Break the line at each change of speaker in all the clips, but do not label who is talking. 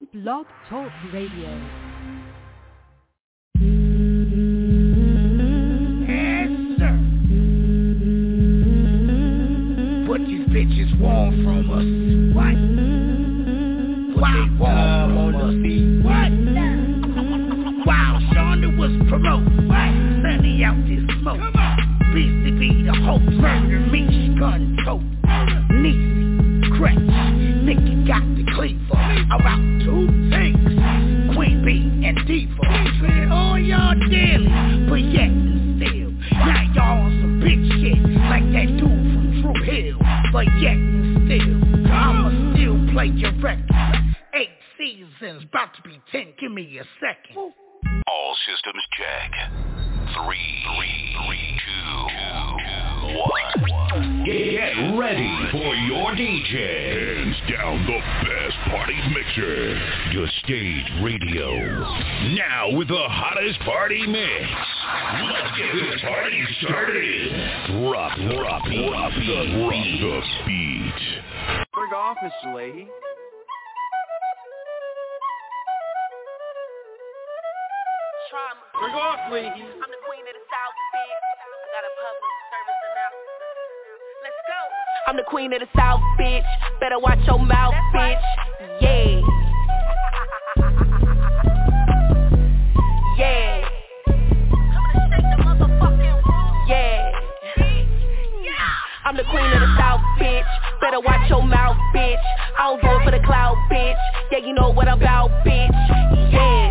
Blog Talk Radio.
Yes, sir. What these bitches want from us? What? What they want from us? What? While Shonda was promoting, what? Sunny out this smoke. BCB the hope, murder me, gun tote. Niecy, crack, Nicky got the cleaver. About two things, Queen Bee and Diva. Treated all y'all daily, but yet and still. Now y'all on some bitch shit, like that dude from Drew Hill. But yet and still, I'ma still play your record. 8 seasons, about to be 10, give me a second.
All systems check. 3, 2, 1.
Get ready for your DJ. Hands down the best party mixer. Your stage radio. Now with the hottest party mix. Let's get this party started. Drop the beat.
Bring off, Mr. Leahy. Bring off, Leahy.
I'm the queen of the South, bitch. I got a public service announcement. Let's go. I'm the queen of the South, bitch. Better watch your mouth, bitch. Yeah. Yeah. Yeah. I'm the queen of the South, bitch. Better watch your mouth, bitch. I don't do it for the clout, bitch. Yeah, you know what I'm about, bitch. Yeah.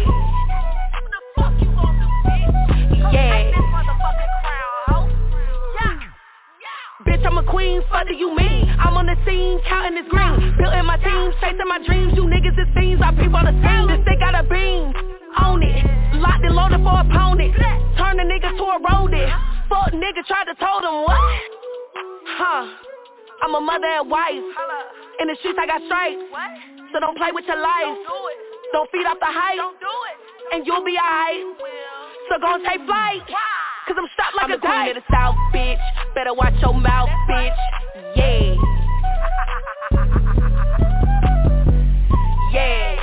Bitch, I'm a queen, fuck do you mean? I'm on the scene, counting this green. Building my team, chasing my dreams. You niggas is fiends, I peep on the scene. This they got a beam, own it. Locked and loaded for opponent. Turn the nigga to a rodent. Fuck nigga, tried to told him what? Huh, I'm a mother and wife. In the streets I got stripes. So don't play with your life. Don't feed off the hype. And you'll be alright. So gon' take flight. Cause I'm strapped like a dice. I'm the queen of the South, bitch. Better watch your mouth, bitch. Yeah. Yeah.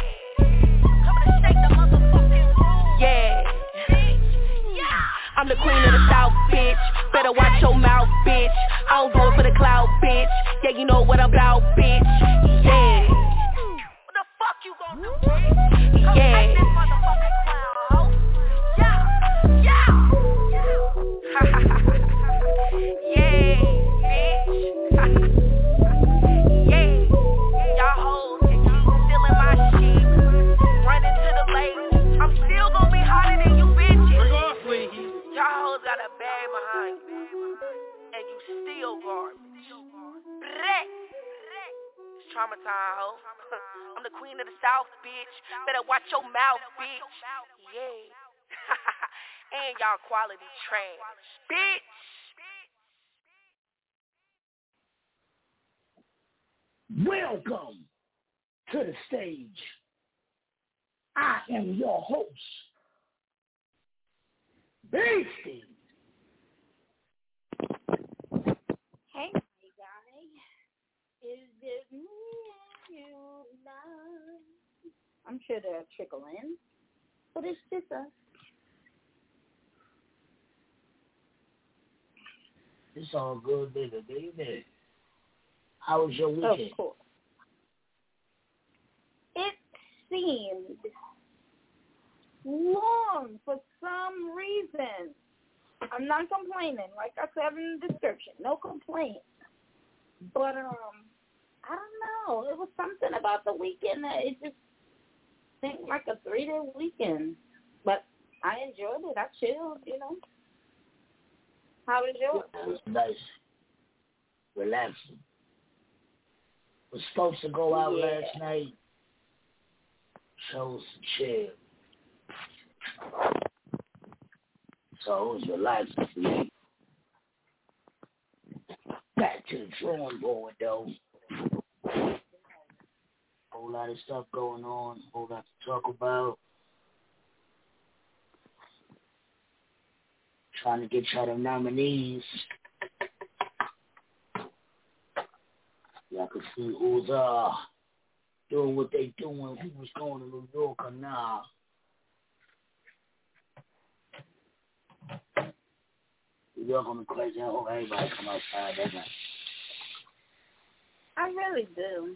Yeah. I'm the queen of the South, bitch. Better watch your mouth, bitch. I don't do it for the clout, bitch. Yeah, you know what I'm about, bitch. Yeah. What the fuck you gon' do, bitch? Yeah. Traumatized, ho. I'm the queen of the South, bitch. Better watch your mouth, bitch. Yeah. And y'all quality trash, bitch.
Welcome to the stage. I am your host, Beastie.
Hey, guys. Is it me you love? I'm sure they'll trickle in, but it's just us.
It's all good, baby. How was your weekend?
Of course. It seemed long for some reason. I'm not complaining. Like I said in the description, no complaints. But, I don't know. It was something about the weekend that it just seemed like a 3-day weekend. But I enjoyed it. I chilled, you know. How was yours?
It was nice. Relaxing. Was supposed to go out last night. Chose to chill. So it was relaxing for me. Back to the drawing board, though. Whole lot of stuff going on. Whole lot to talk about. Trying to get y'all the nominees. Y'all can see who's doing what they doing. He was going to New York or nah. New York on the crazy. I hope everybody come outside that night.
I really do.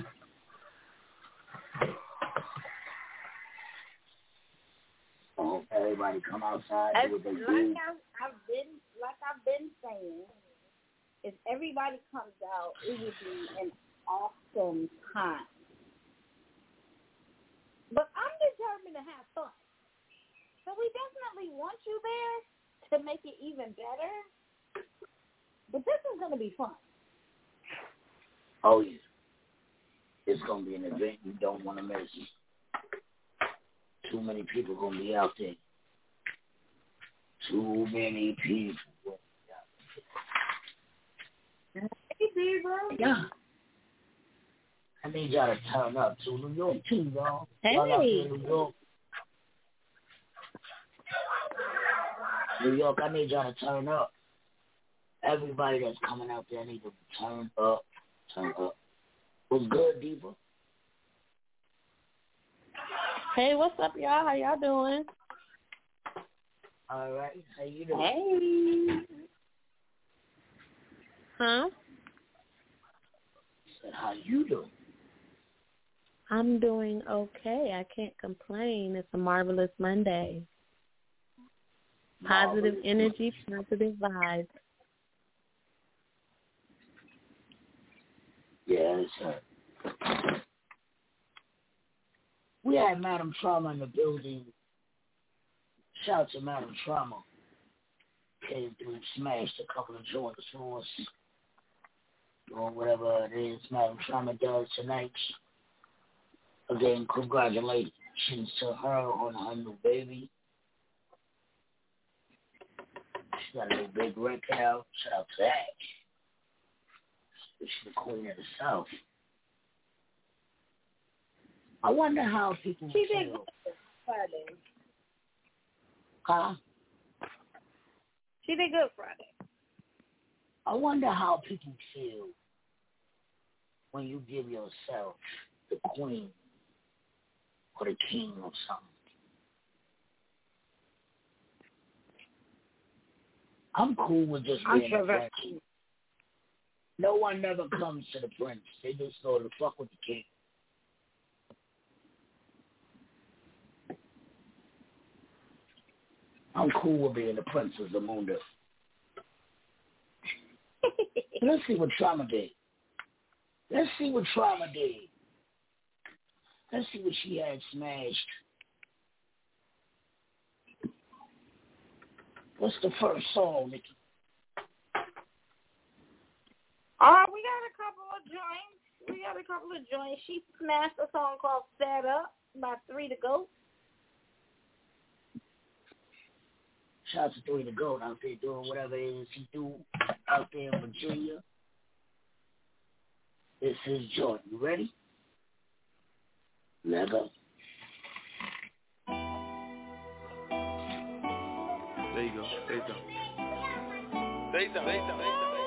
I hope everybody come outside. Do what they do.
I've been saying, if everybody comes out, it would be an awesome time. But I'm determined to have fun. So we definitely want you there to make it even better. But this is going to be fun.
Oh, yeah. It's going to be an event you don't want to miss. Too many people going to be out there. Too many people going to be out there.
Hey, Diva.
Yeah. I need y'all to turn up to New York, too, y'all.
Hey.
Y'all out there in New York. New York, I need y'all to turn up. Everybody that's coming out there need to turn up. Turn up. What's good, Diva?
Hey, what's up, y'all? How y'all doing?
All right. How you doing?
Hey.
Huh?
Said, how you doing?
I'm doing okay. I can't complain. It's a marvelous Monday. Positive energy, positive vibes.
Yeah, it's we had Madam Trauma in the building. Shout out to Madam Trauma. Came through, smashed a couple of joints for us. Doing whatever it is Madam Trauma does tonight. Again, congratulations to her on her new baby. She got a new big record out. Shout out to that. She's the queen of the South. I wonder how people
She
feel.
did good Friday.
Huh?
She did good Friday.
I wonder how people feel when you give yourself the queen or the king of something. I'm cool with just being a prince. No one never comes to the prince. They just go to fuck with the king. I'm cool with being the prince of Zamunda. Let's see what Trauma did. Let's see what Trauma did. Let's see what she had smashed. What's the first song, Nikki?
We got a couple of joints. She smashed a song called Set Up by 3 to Go.
Shout out to 3 to Go out there doing whatever it is he do out there in Virginia. It's his joint. You ready? Let go.
There you go. There you go. There you go. There you go.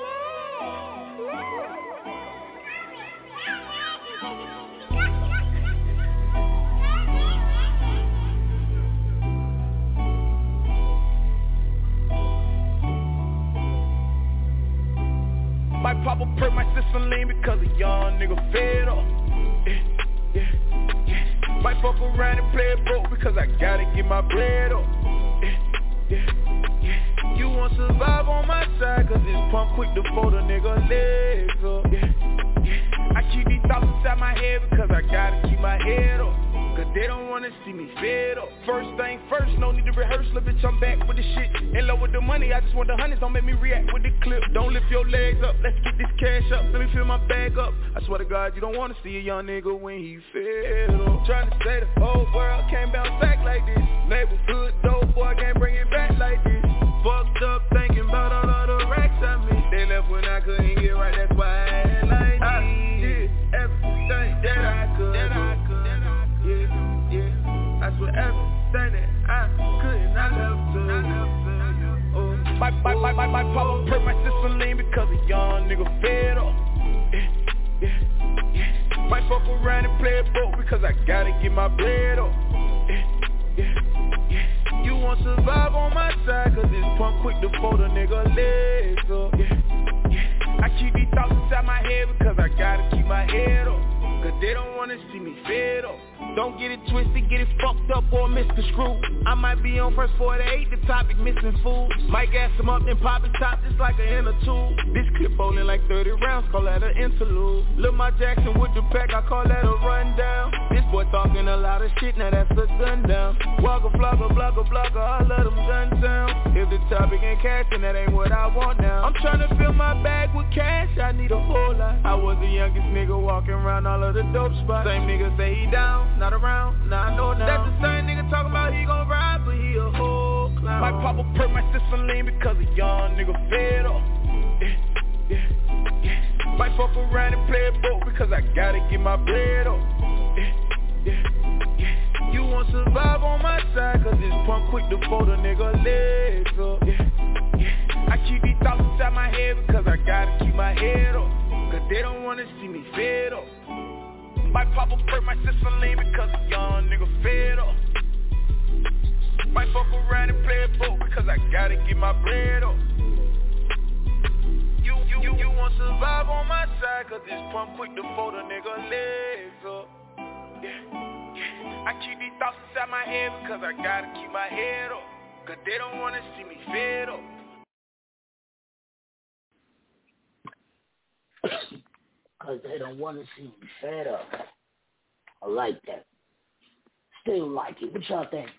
My papa perk my sister lean because a young nigga fed up. Yeah. Might fuck around and play it broke because I gotta get my bread up. Yeah. You won't survive on my side cause this pump quick to fold a nigga legs up. Yeah. I keep these thoughts inside my head because I gotta keep my head up. Cause they don't wanna see me fed up. First thing first, no need to rehearse, little bitch, I'm back with the shit. In love with the money, I just want the hundreds, don't make me react with the clip. Don't lift your legs up, let's get this cash up, let me fill my bag up. I swear to God, you don't wanna see a young nigga when he fed up. Trying to say the whole world can't bounce back like this. Neighborhood dope boy can't bring it back like this. Fucked up thinking about all of the racks I made. They left when I couldn't get right, that's why I ain't like I did everything that I could. Yeah, I swear everything that I could and I left to. My papa perk my sister lean because a young nigga fed up. Yeah. Might fuck around and play a boat because I gotta get my bread up. You won't survive on my side cause this punk quick to fold a nigga legs up. I keep these thoughts inside my head because I gotta keep my head up. Cause they don't wanna see me fed up. Don't get it twisted, get it fucked up or misconstrued. I might be on first 48, the topic missing food. Might gas them up, then pop it top just like an inner tube. This clip bowling like 30 rounds, call that an interlude. Lil' Ma Jackson with the pack, I call that a rundown. This boy talking a lot of shit, now that's a gun down. Wugga, flugga, blugga, blugga, I let them gun down. If the topic ain't cash, then that ain't what I want now. I'm trying to fill my bag with cash, I need a whole lot. I was the youngest nigga walking around all of the dope spots. Same nigga say he down, not around, now I know now. That's the same nigga talking about he gon' ride, but he a whole clown. Might pop a perk, my system lean because a young nigga fed up. Might fuck around and play a boat because I gotta get my bread up. You won't survive on my side cause this punk quick to fold a nigga legs up. I keep these thoughts inside my head because I gotta keep my head up. Cause they don't wanna see me fed up. Might pop a perk, my system lean because a young nigga fed up. Might fuck around and play a boat because I gotta get my bread up. You won't survive on my side cause this pump quick to fold a nigga legs up. I keep these thoughts inside my head because I gotta keep my head up. Cause they don't wanna see me fed up.
Cause they don't want to see me fed up. I like that. Still like it. What y'all think?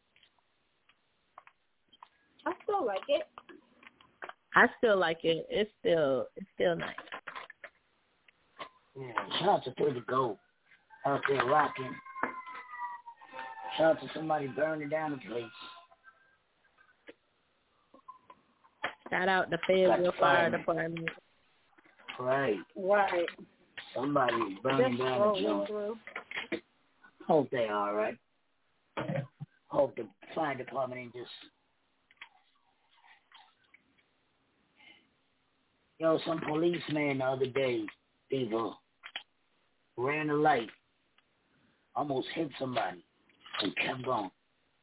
I still like it.
I still like it. It's still nice.
Yeah, shout out to Through the Goat out there rocking. Shout out to somebody burning down the place.
Shout out to Fayetteville Fire Department.
Right. Somebody burning down the joint. Hope they all right. Hope the fire department ain't just... Yo, some policeman the other day, people ran the light, almost hit somebody, and kept going.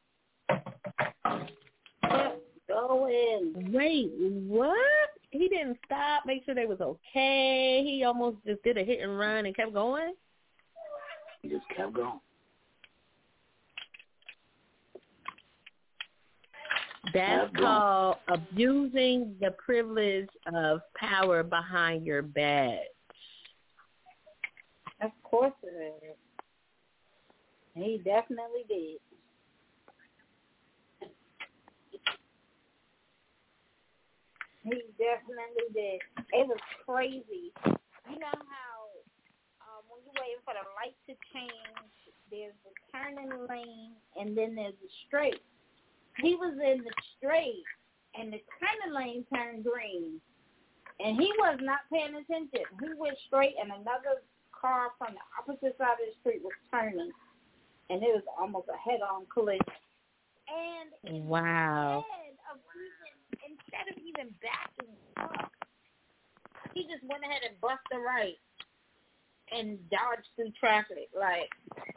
Wait, what? He didn't stop, make sure they was okay. He almost just did a hit and run and kept going?
He just kept going.
That's called abusing the privilege of power behind your badge.
Of course it is. He definitely did. He definitely did. It was crazy. You know how when you're waiting for the light to change, there's the turning lane and then there's the straight. He was in the straight and the turning lane turned green. And he was not paying attention. He went straight and another car from the opposite side of the street was turning. And it was almost a head-on collision. And
wow.
Instead of even backing up, he just went ahead and bust a right and dodged through traffic. Like,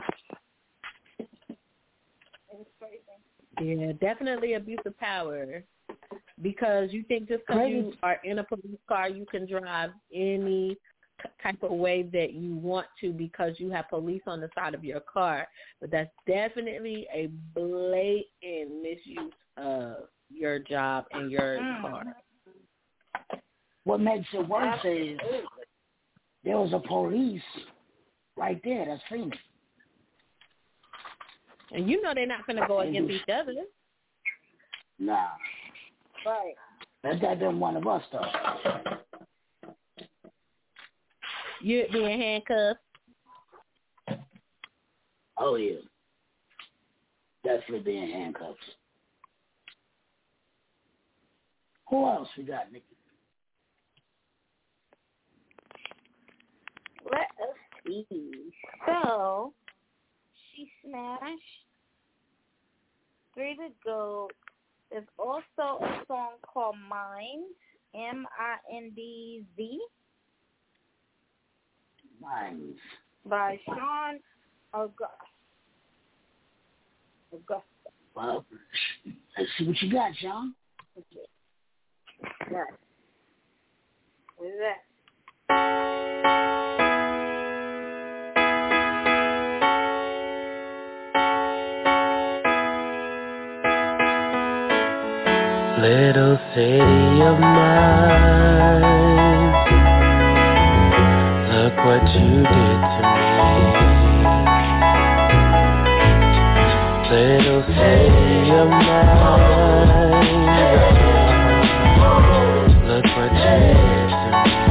it was crazy.
Yeah, definitely abuse of power. Because you think just because you are in a police car, you can drive any type of way that you want to because you have police on the side of your car. But that's definitely a blatant misuse of your job and your car.
What makes it worse is there was a police right there that's seen it.
And you know they're not going to go against each other.
Nah.
Right.
That been one of us, though.
You being handcuffed?
Oh, yeah. Definitely being handcuffed. Who else we got, Nikki?
Let us see. So, She Smashed, Three to Go. There's also a song called Mind, M-I-N-D-Z.
Minds.
by Sean Augusta.
Well, let's see what you got, Sean.
Okay. Right. What is that?
Little city of mine, look what you did to me. Little city of mine, look what you did to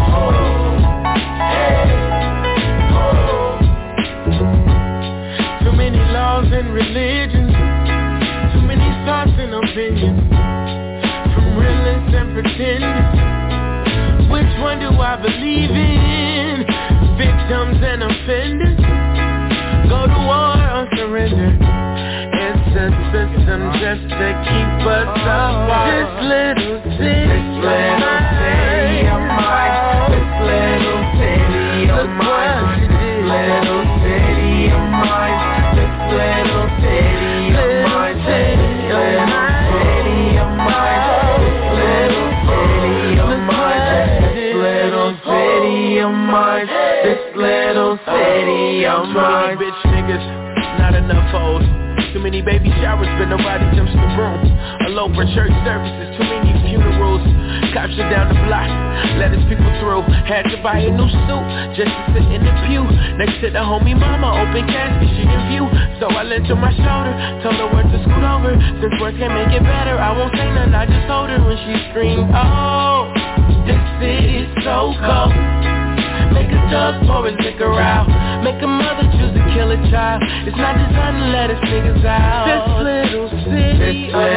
me.
Too many laws and religions, too many thoughts and opinions, from realists and pretenders. Which one do I believe in? Victims and offenders, go to war or surrender. It's a system just to keep us apart. This little city of mine, this little city of mine, this little city of mine, this little city of mine, this little city of mine, this little city of mine, this little city of mine. Bitch niggas, not enough hoes. Too many baby showers, but nobody jumps the broom. A low for church services, too many funerals. Cops are down the block, let his people through. Had to buy a new suit, just to sit in the pew next to the homie mama, open casket, she in view. So I lent her my shoulder, told her where to scoot over. Since words can't make it better, I won't say nothing, I just hold her when she screamed, oh, this city's so cold. Make a thug pour his liquor out, make a mother choose to kill a child. It's not designed to let us niggas out. This little city of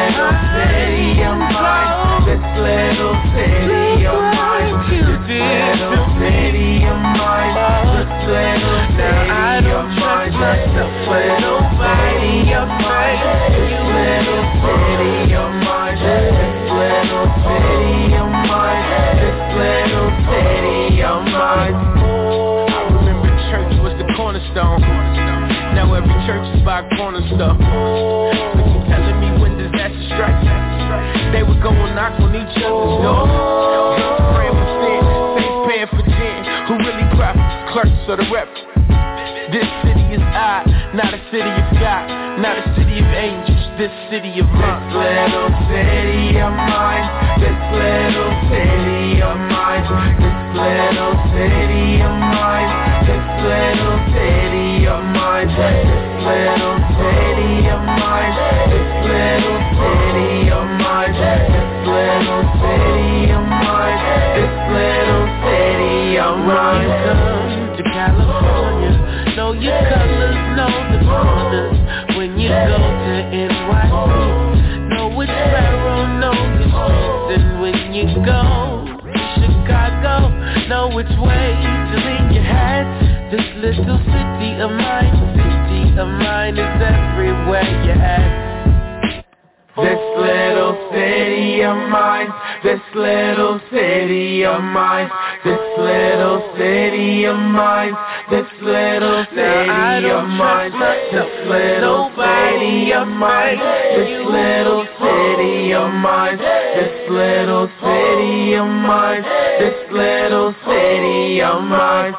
mine, this little city of mine, this little city of mine, this little city of mine, this little city of mine, this little city of mine, this little city of mine, this little city of mine. I remember church was the cornerstone. Now every church is by a corner store. But you telling me when disaster strikes, they would go and knock on each other's door. Saints praying for sin, saints paying for gin. Who really profits, clerks or the rep? This city is I, not a city of God, not a city of angels, this city of mine. This little city of mine, this little city of mine, this little city of mine, this little city of mine, this little city of mine, this little city of mine, this little city of mine, this little city of mine. Come to California, know your colors, know the corners. When you go to NYC, know which barrel, know the streets. And when you go to Chicago, know which way to lean your hat. This little city of mine is everywhere you're at. This little city of mine, this little city of mine, this little city of mine, this little city of mine, this little city of mine, this little city of mine, this little city of mine, this little city of mine.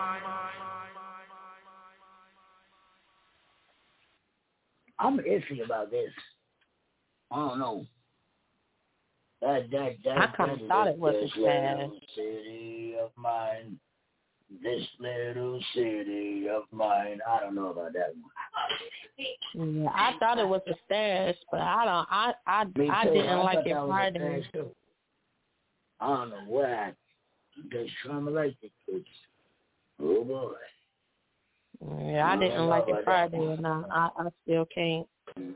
I'm iffy about this. I don't know.
I kind of thought it was a stash.
City of mine, this little city of mine. I don't know about that one.
Yeah, I thought it was a stash, but I didn't like it Friday.
I don't know what happened. They trying to like the kids. Oh boy.
Yeah, I didn't like it Friday, and I still can't.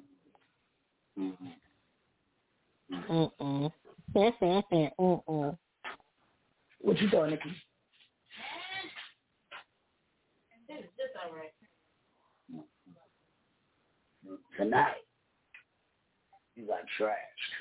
What you thought, Nikki?
It's all right.
Tonight, you got trashed.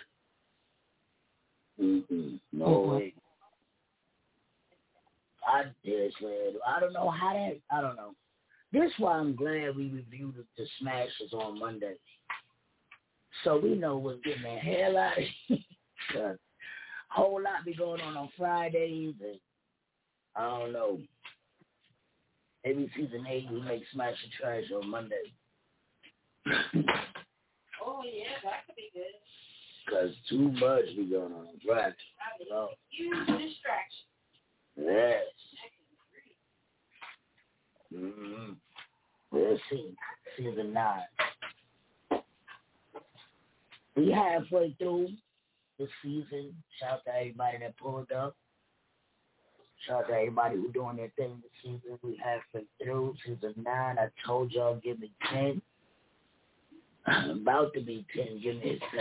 No way. I don't know how that. I don't know. This is why I'm glad we reviewed the Smashers on Monday. So we know what's getting the hell out of here. A whole lot be going on Fridays, and I don't know. Maybe season 8 we make Smash and Trash on Monday.
Oh, yeah, that could be good.
Because too much be going on Friday.
Huge distraction.
Yes. Mm-hmm. We'll see. Season 9. We halfway through the season. Shout out to everybody that pulled up. Shout out to everybody who doing their thing this season. We halfway through season 9. I told y'all give me 10. I'm about to be 10. Give me a second.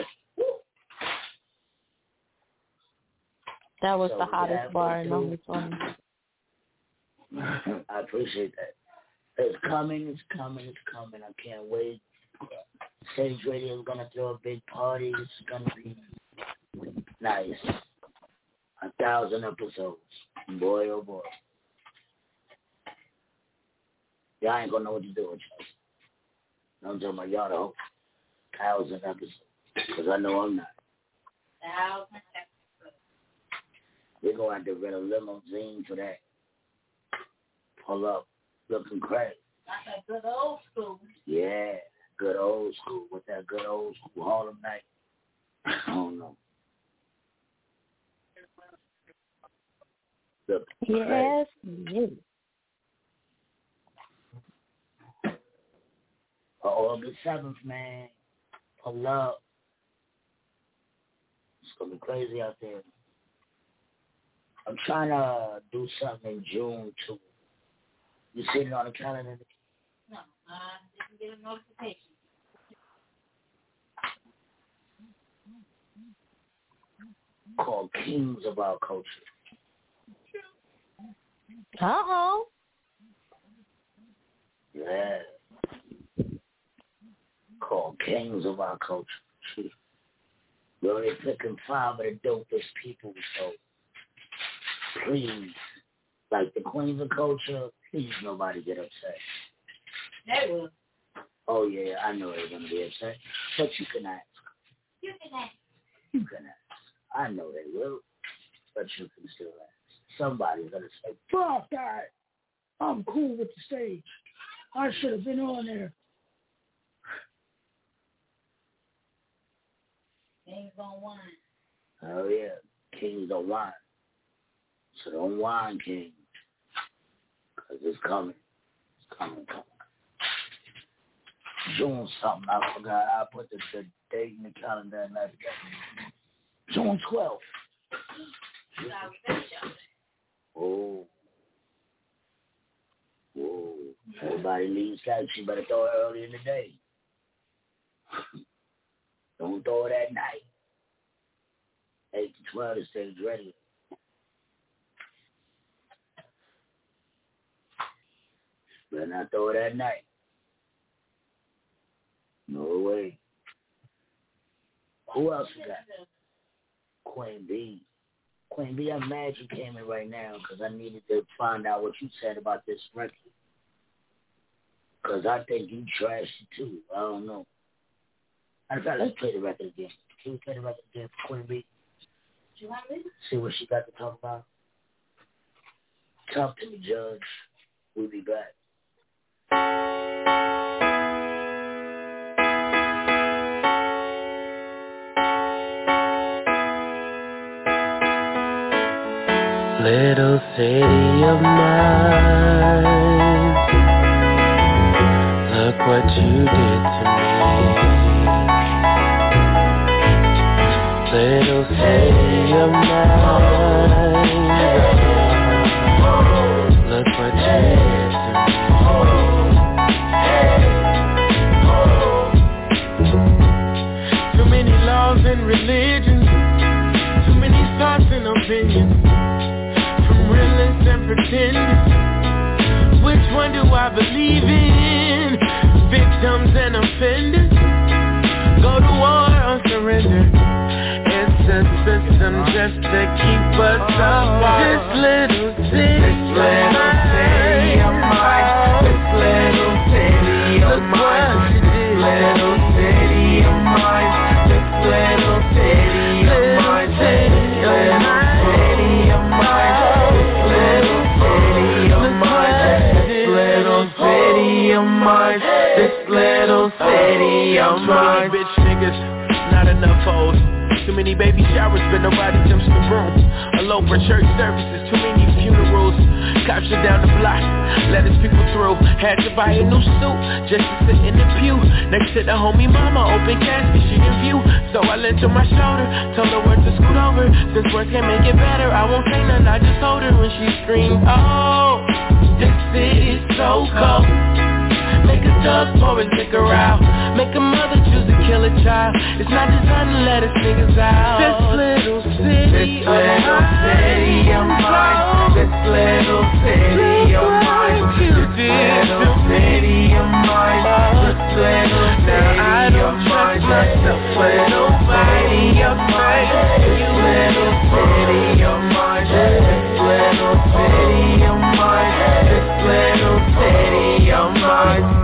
That was the hottest bar in the song.
I appreciate that. It's coming. I can't wait. Sage Radio is going to throw a big party. It's going to be nice. 1,000 episodes. Boy, oh boy. Y'all ain't going to know what to do with y'all. I'm talking about y'all, though. 1,000 episodes. Because I know I'm not.
1,000 episodes.
We're going to have to rent a limousine for that. Pull up. Looking crazy.
That's a good old school.
Yeah. Good old school. With that good old school Harlem night. I don't know.
Yes.
August 7th, man. Pull up. It's going to be crazy out there. I'm trying to do something in June, too. You seen it on the calendar?
No, I didn't get a notification.
Called Kings of Our Culture.
Uh-oh.
Yeah. Called Kings of Our Culture. We're only picking 5 of the dopest people, so please, like the Queens of Culture, please nobody get upset.
They will.
Oh, yeah, I know they're going to be upset, but you can ask.
You can ask.
You can ask. I know they will, but you can still ask. Somebody's going to say, fuck that. I'm cool with the stage. I should have been on there.
Kings don't whine.
Oh, yeah. Kings don't whine. So don't whine, King. Because it's coming. It's coming. June something. I forgot. I put the date in the calendar and everything. June 12th. Oh. Whoa. Everybody leaves out. You better throw it early in the day. Don't throw it at night. 8 to 12 to stage ready. Better not throw it at night. No way. Who else we got? Queen B. Queen B, I'm mad you came in right now because I needed to find out what you said about this record. Because I think you trashed it too. I don't know. In fact, let's play the record again. Can we play the record again for Queen B?
Do you want me?
See what she got to talk about. Talk to me, Judge. We'll be back.
Little city of mine, look what you did to me. Little city of mine, look what you did to me. Too many laws and religions, too many thoughts and opinions, from realists and pretenders. Which one do I believe in? Victims and offenders, go to war or surrender. It's a system just to keep us apart. This little city of mine, this little city of mine. Bitch niggas, not enough hoes. Too many baby showers, but nobody jumps the broom. A low for church services, too many funerals. Cops are down the block, let us people through. Had to buy a new suit, just to sit in the pew. Next to the homie mama, open casket, she in view. So I lent her my shoulder, told her where to scoot over. Since words can't make it better, I won't say nothing, I just told her when she screamed, oh, this city's so cold. Make a thug for and take her out. Make a mother choose to kill a child. It's not designed to let us niggas out. This little city of mine. This little city of mine. This little city of mine. This little city of mine. Myself with nobody of mine. This little city of mine. This little city of mine. This little city of mine.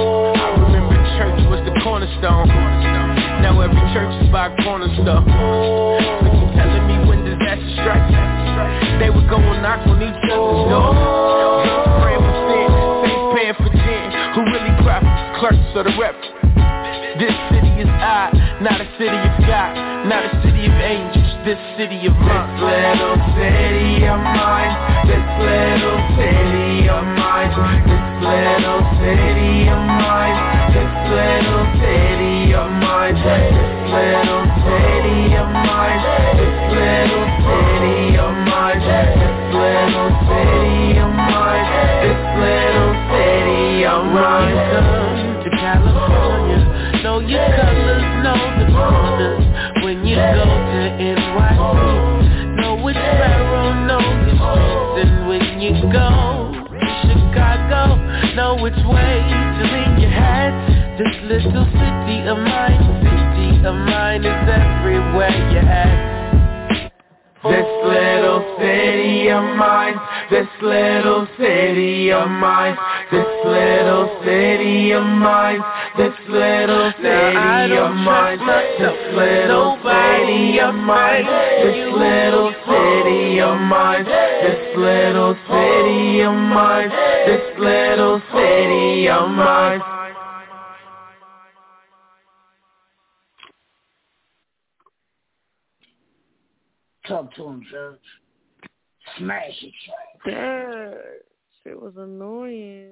Cornerstone. Now every church is by a corner store. So you telling me when disaster strikes, they would go and knock on each other's door. Praying for sin, saints paying for gin. Who really profits, clerks or the rep? This city is I, not a city of God, not a city of angels, this city of mine. This little city of mine, this little city of mine, this little city of mine, this little city of mine, this little city of mine, this little city of mine, this little city of mine, this little city of mine. Come to California, know your colors, know the corners. When you go to NYC, know which pharaoh, know the streets. And when you go to Chicago, know which way to lean your hat. This little city of mine is everywhere you're at. This little city of mine, this little city of mine, this little city of mine, this little city of mine, this little city of mine, this little city of mine, this little city of mine, this little city of mine.
Talk to him, Judge. Smash it, Judge.
Yeah, shit was annoying.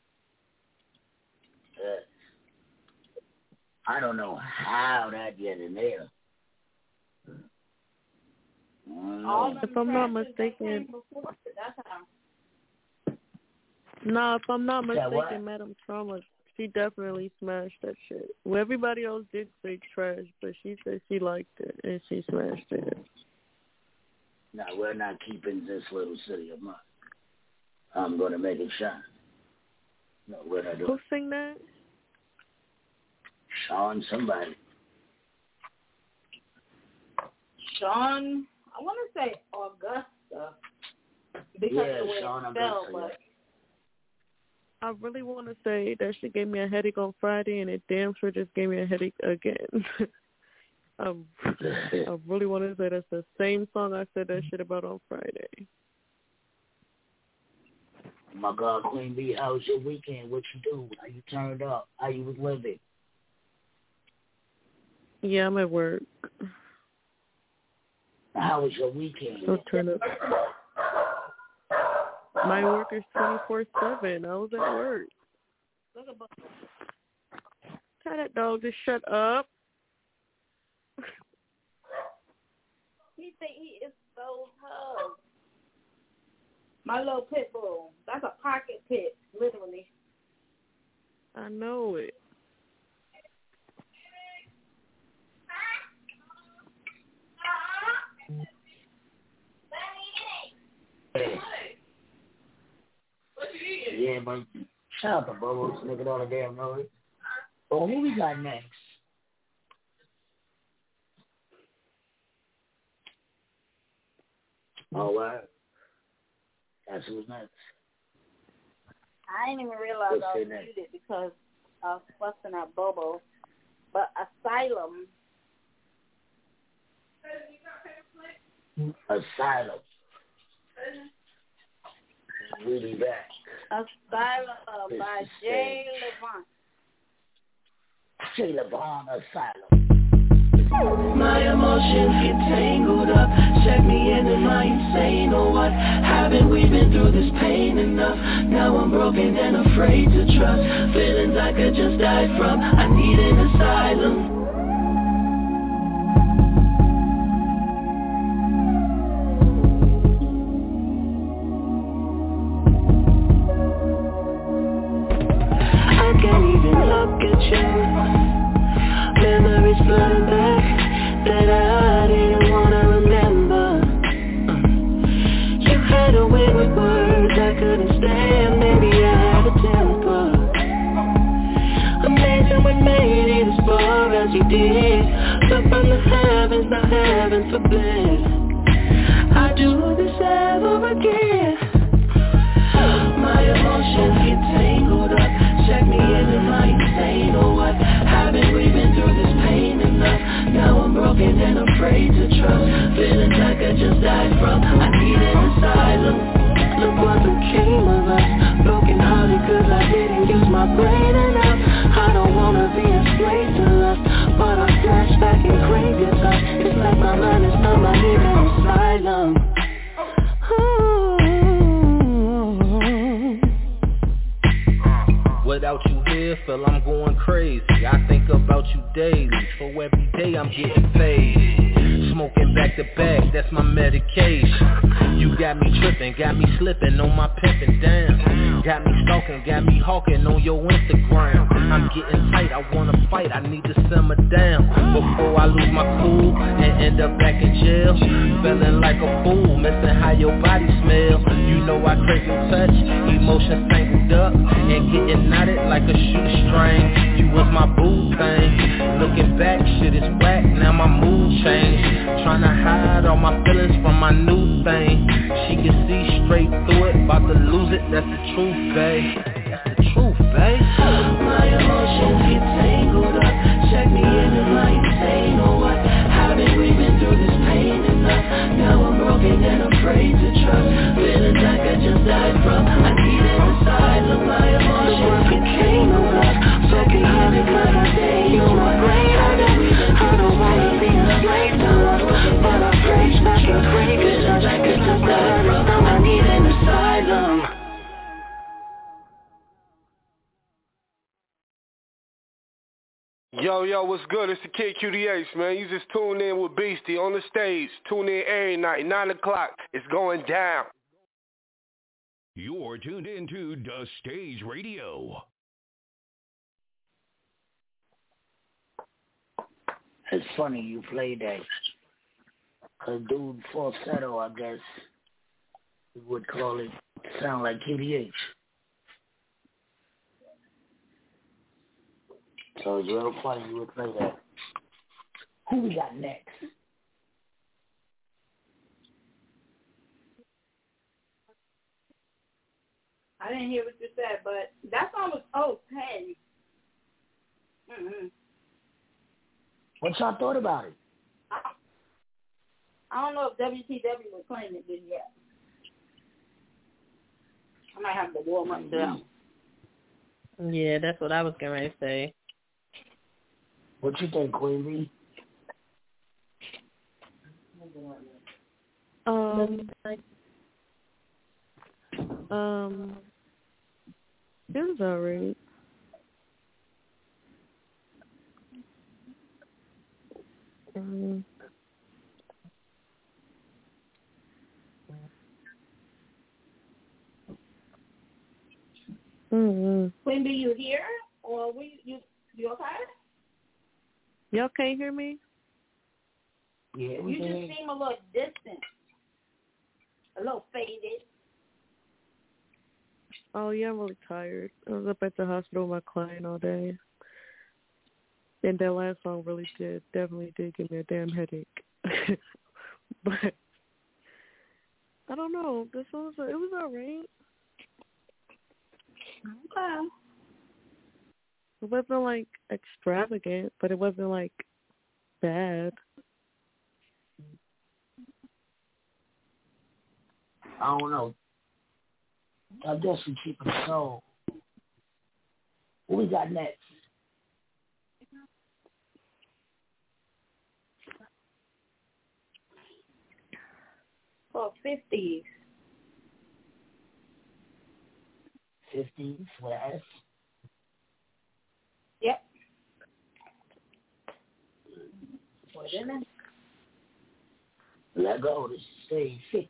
I don't know how that get in there.
If I'm not mistaken, if I'm not mistaken, Madam Trauma, she definitely smashed that shit. Well, everybody else did say trash, but she said she liked it and she smashed it.
No, we're not keeping this little city of mine. I'm going to make it shine. No, we're not doing.
Who sing that?
Sean somebody.
Sean, I want to say Augusta. Because of the way
Sean
it
Augusta,
felt, but
I really want to say that shit gave me a headache on Friday, and it damn sure just gave me a headache again. I really want to say that's the same song I said that shit about on Friday.
My God, Queen B, how was your weekend? What you do? How you turned up? How you was living?
Yeah, I'm at work.
How was your weekend?
So turn up. My work is 24/7. I was at work. Tell that dog to shut up.
he think he is so tough. My little pit bull. That's a pocket pit, literally.
I know it.
Yeah, but shout out to Bubbles. Look at all the damn noise. Oh, who we got next? All right. That's who's next.
I didn't even realize I was muted because I was fussing at Bobo. But Asylum.
Asylum. We'll be back.
Asylum by Jay Levant.
Shayla Vaughn Asylum.
My emotions get tangled up. Check me in, am I insane or what? Haven't we been through this pain enough? Now I'm broken and afraid to trust. Feelings I could just die from. I need an asylum. I can't even look at you. Memories flooding back that I didn't wanna remember. You had a way with words I couldn't stand. Maybe I had a temper. Amazing we made it as far as we did. But from the heavens, now heaven forbid I do this ever again. My emotions get tangled up. Check me in, am I insane or what? Haven't we been through this pain enough? Now I'm broken and afraid to trust. Feelings I could just die from. I need an asylum. Look what became of us. Broken hearted cause I didn't use my brain enough. I don't wanna be a slave to lust, but I flash back and crave your touch. It's like my mind is numb, I need an asylum.
Without you here, feel I'm going crazy. I think about you daily, so every day I'm getting paid. Smoking back to back, that's my medication. You got me tripping, got me slipping on my pimping down. Got me stalking, got me hawking on your Instagram. I'm getting tight, I wanna fight, I need to simmer down before I lose my cool and end up back in jail. Feeling like a fool, missing how your body smell. You know I crave your touch, emotions tangled up and getting knotted like a shoestring. You was my boo thing. Looking back, shit is whack, now my mood changed. Tryna hide all my feelings from my new thing. She can see straight through it, about to lose it, that's the truth, babe. That's the truth, babe.
My emotions get tangled up. Check me in, am I insane or what? Haven't we been through this pain enough? Now I'm broken and afraid to trust. Feelings I could just die from. I need an asylum. My emotions get tangled up. Broken hearted cause I didn't use my brain enough. I don't wanna be a slave to love, but I pray back and crave your touch. I could just die from. I need an asylum.
Yo, what's good? It's the Kid QDH, man. You just tune in with Beastie on the stage. Tune in every night, 9 o'clock. It's going down.
You're tuned into The Stage Radio.
It's funny you played that. Cause dude falsetto, I guess we would call it, sound like KDH. So it's real funny you would play that. Who we got next?
I didn't hear what you said, but that song was okay. Mm-hmm.
What y'all thought about it?
I don't know if WTW was playing it just yet. I might have to warm up to them.
Yeah, that's what I was going to say.
What you think, Queen B?
It was alright.
Queen B, you here? Or you okay?
Y'all can't hear me?
Yeah,
you just seem a little distant. A little faded.
Oh, yeah, I'm really tired. I was up at the hospital with my client all day. And that last song definitely did give me a damn headache. But, I don't know. It was all right.
Okay.
It wasn't, like, extravagant, but it wasn't, like, bad.
I don't know. I guess we keep it so. What we got next?
For 50s.
50s flash.
Yep. What in it?
Let go to say 50s.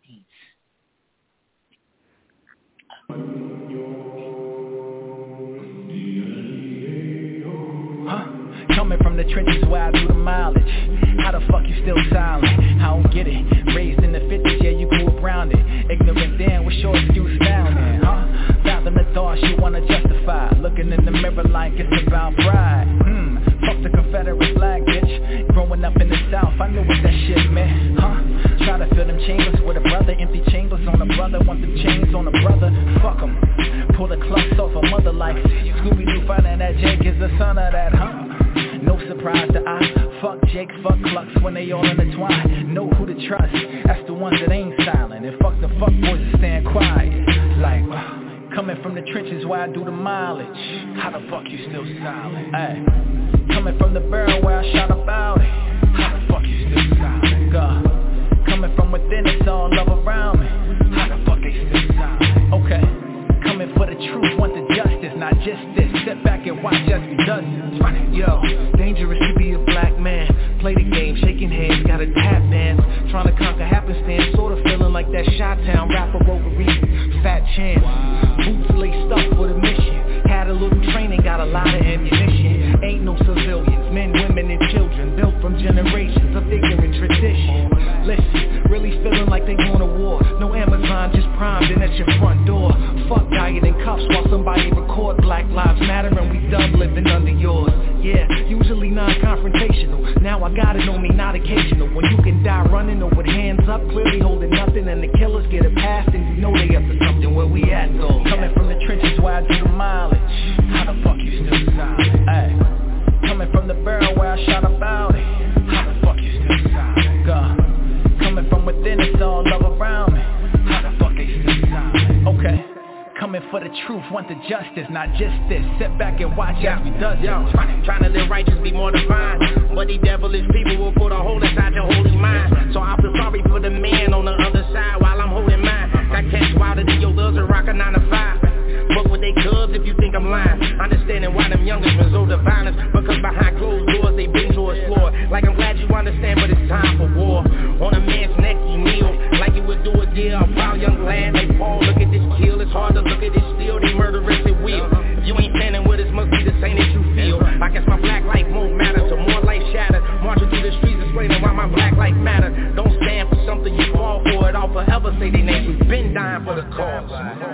Coming from the trenches where I do the mileage. How the fuck you still silent? I don't get it. Raised in the 50s, yeah, you grew up around it. Ignorant then, what's your excuse now, man, huh? Fathom the thoughts you wanna justify. Looking in the mirror like it's about pride. Fuck the Confederate flag, bitch. Growing up in the South, I knew what that shit meant, huh? Try to fill them chambers with a brother. Empty chambers on a brother. Want them chains on a brother. Fuck them. Pull the clucks off a mother like Scooby-Doo finding that Jake is the son of that, huh? No surprise that I fuck Jake, fuck Clucks when they all intertwine. Know who to trust, that's the ones that ain't silent. And fuck the fuck boys that stand quiet. Like, coming from the trenches where I do the mileage. How the fuck you still silent? Ay. Coming from the barrel where I shot about it. How the fuck you still silent? God. Coming from within, it's all love around me. How the fuck they still silent? Okay. Coming for the truth, want the justice, not just this. Step back and watch as we does it.
Yo, dangerous to be a black man. Play the game, shaking hands, got a tap dance. Trying to conquer happenstance, sorta feeling like that Chi-Town rapper Roverese. Fat chance, boots laced up for the mission. Had a little training, got a lot of ammunition. Ain't no civilians, men, women, and children. Built from generations of ignorant tradition. Listen, really feeling like they going to war. No Amazon, just primed in at your front door. Fuck dying in cuffs while somebody record Black Lives Matter and we done living under yours. Yeah, usually non-confrontational. Now I got it on me, not occasional. When you can die running or with hands up, clearly holding nothing, and the killers get it past, and you know they up to something. Where we at though?
Coming from the trenches where I do the mileage. How the fuck you still silent? Ay. Coming from the barrel where I shot about it. How the fuck you still silent? God. Coming from within, it's all love around me. How the fuck they still silent? Okay. Coming for the truth, want the justice, not just this. Sit back and watch as we does it.
Trying to live righteous, be more divine. But these devilish people will put a hole inside your holy mind. So I feel sorry for the man on the other side while I'm holding mine. Got cash wilder than your loves and rock a 9 to 5. Fuck with they cubs if you think I'm lying. Understanding why them youngest resort to violence. Because behind closed doors they been to a floor. Like I'm glad you understand, but it's time for war. On a man's neck he kneel, like he would do a deal. A proud young lad, they fall, look at this kill. It's hard to look at this steel, they murderous at will. If you ain't standing with us, must be the same that you feel. I guess my black life won't matter, so more life shattered. Marching through the streets explaining why my black life matter. Don't stand for something, you fall for it. I'll forever say their names, we've been dying for the cause.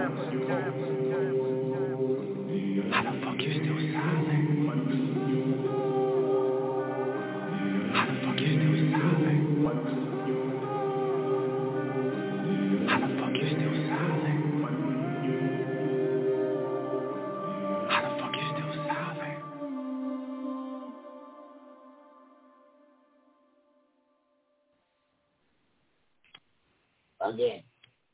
How the fuck you still silent? How the fuck you still silent? How the fuck you still silent? How the fuck you still silent?
Again.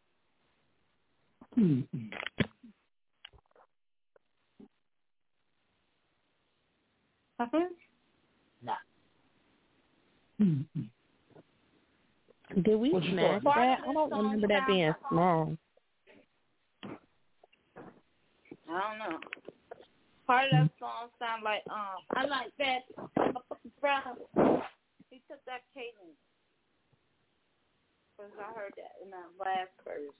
Nah.
Did we smash that? I don't remember that being smashed.
I don't know. Part of that song sound like I like that. He took that cadence. Because I heard that in that last verse.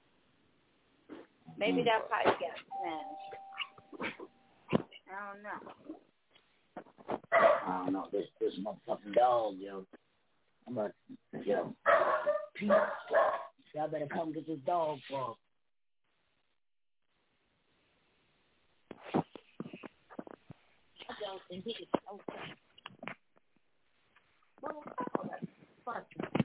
Maybe that's how it got smashed. I don't know.
I don't know, this motherfucking dog, yo. I'm like, yo, Pete, y'all better come get this dog for. I don't think he is okay. Well, fuck.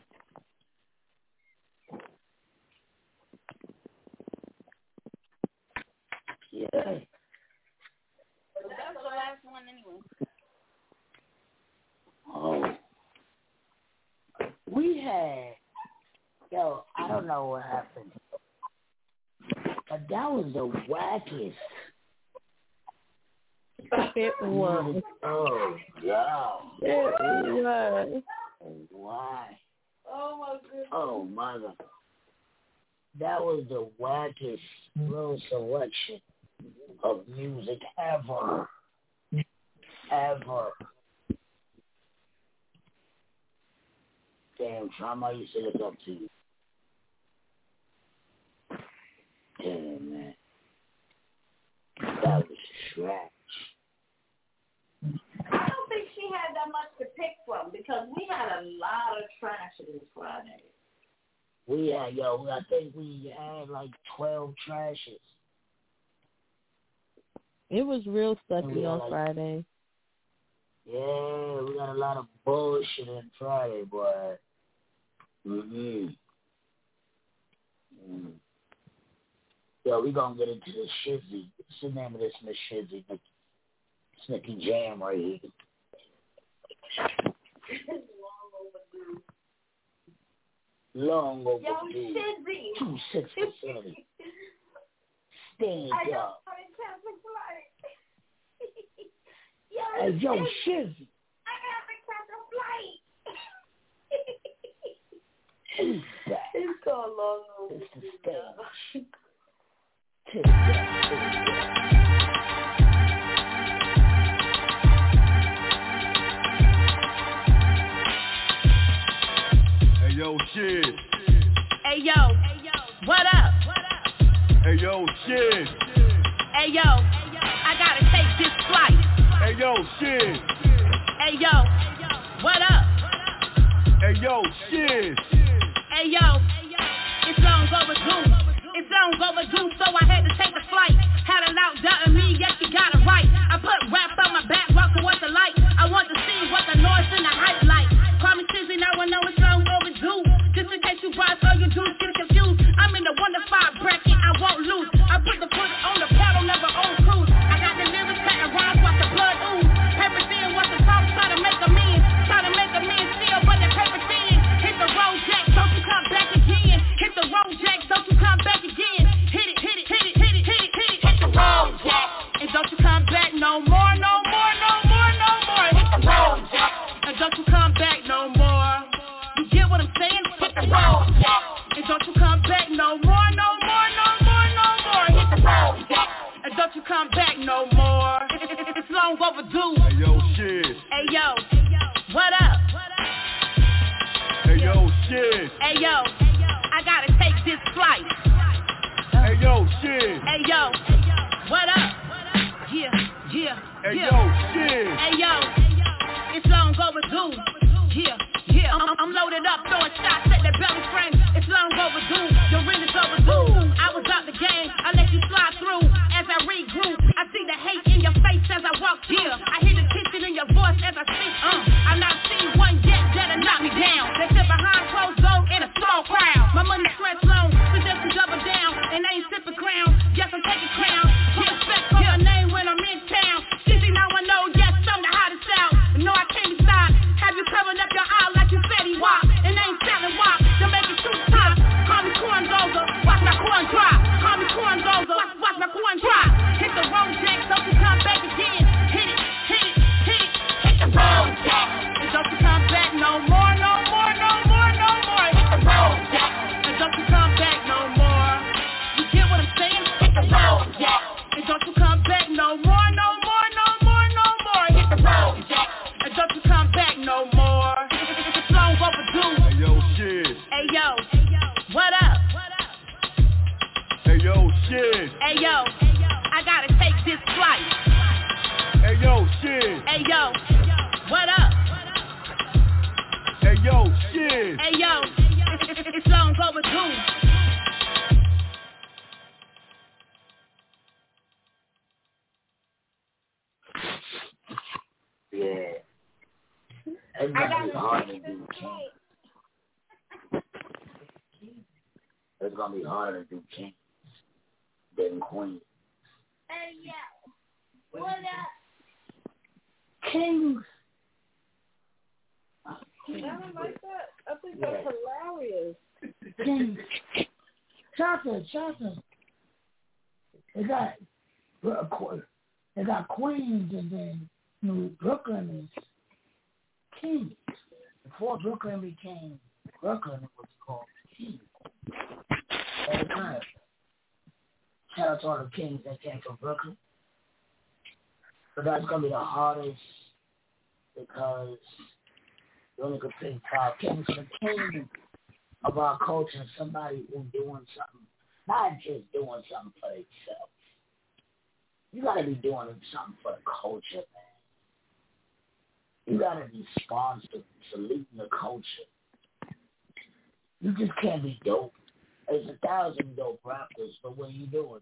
Yeah. That's the last one anyway. Oh. We had, I don't know what happened, but that was the wackest
It was.
Oh, God.
It was.
Why?
Oh, my goodness.
Oh, mother. That was the wackest little selection of music ever. Ever. Damn, Trauma, you said it's up to you. Damn, man. That was trash.
I don't think she had that much to pick from because we had a lot of trash this Friday.
I think we had like 12 trashes.
It was real sucky on Friday.
Yeah, we got a lot of bullshit on Friday, boy. Yo, we gonna get into the shizzy. What's the name of this Miss Shizzy? It's Nicky Jam right here. Long overdue.
Yo, Shizzy.
26%. Stand up. Hey, yo, Shizzy.
I got to catch a flight.
Who's back?
It's gone long over.
It's the stage.
Hey, yo, shit.
Hey, yo. What up?
Hey, yo, shit.
Hey, yo. I gotta take this flight.
Hey, yo, shit.
Hey, yo. What up?
Hey, yo, shit.
Hey, yo. It's long overdue. It's long overdue, so I had to take the flight. Had a loud doubt in me, yes, you got it right. I put rap on my back, walking what's the light. I want to see what the noise and the hype like. Call me Tizzy, now I know it's long overdue. Just in case you brought all you do is get confused. I'm in the 1 to 5 bracket, I won't lose. I put the foot on the pedal, never on cruise. I got the lyrics cutting rhymes, watch the blood ooze. Paper thin, what's the talk, try to make a man. Try to make a man steal, but that paper thin. Hit the road, Jack, don't you come back again. Hit the road, Jack, don't you come back again. Hit it, hit it, hit it, hit it, hit it, hit it. Hit the road, Jack. And don't you come back no more, no more, no more, no more. Hit the road, Jack. And don't you come back no more. You get what I'm saying? Hit the road, Jack. And don't you come back no more, no more, no more, no more. Hit the road, Jack. And don't you come back no more. It's long overdue.
Hey, yo, shit.
Hey, yo. What up?
Hey, yo, shit.
Hey, yo. I gotta take this flight.
Hey, yo, shit.
Hey, yo. What up? Yeah, yeah,
hey,
yeah.
Yo, shit.
Hey, yo. It's long overdue. Yeah, yeah. I'm loaded up, throwing shots at that belly frame. It's long overdue. Your ring is overdue. I was out the game. I let you slide through as I regroup. I see the hate in your face as I walk here. I hear the tension in your voice as I speak. I'm not seen one yet that'll knock me down. They sit behind closed doors in a small crowd. My money stretch long, suggesting double down. And I ain't sipping crown. Yes, I'm taking crown. Respect for my name when I'm in town. Shizzy, now I know, yes, I'm the hottest out. No, I can't be stopped. Have you covering up your eye like you said he walk? And I ain't selling walk. They're making two tops. Call me corn gozer. Watch my corn drop. Call me corn gozer. Watch my corn drop. Hit the road, Jack. Don't you come back again. Hit it, hit it, hit it. Hit the road, Jack. And don't you come back no more, no more, no more, no more. Hit the road, Jack. And don't you come back no more. You get what I'm saying? Hit the road, Jack. And don't you come back no more, no more, no more, no more. Hit the road, Jack. And don't you come back no more. It's long overdue.
Hey, yo, shit.
Hey, yo. What up?
Hey, yo, shit.
Hey, yo. I gotta take this flight.
Hey, yo, shit.
Hey, yo. What up?
Hey, yo, shit.
Hey, yo. It's long overdue.
Yeah. It's gonna be hard to do King. It's gonna be harder to do King than Queen.
Hey, yo. What up?
Kings.
I don't like that. I think that's hilarious.
Kings. Shaka. They got They got Queens, and then Brooklyn is Kings. Before Brooklyn became Brooklyn, it was called Kings. That's right. Shout out to all the Kings that came from Brooklyn. But that's going to be the hardest because you only could pick 5 kings. The king of our culture is somebody who's doing something, not just doing something for themselves. You got to be doing something for the culture, man. You got to be sponsored, saluting the culture. You just can't be dope. There's 1,000 dope rappers, but what are you doing?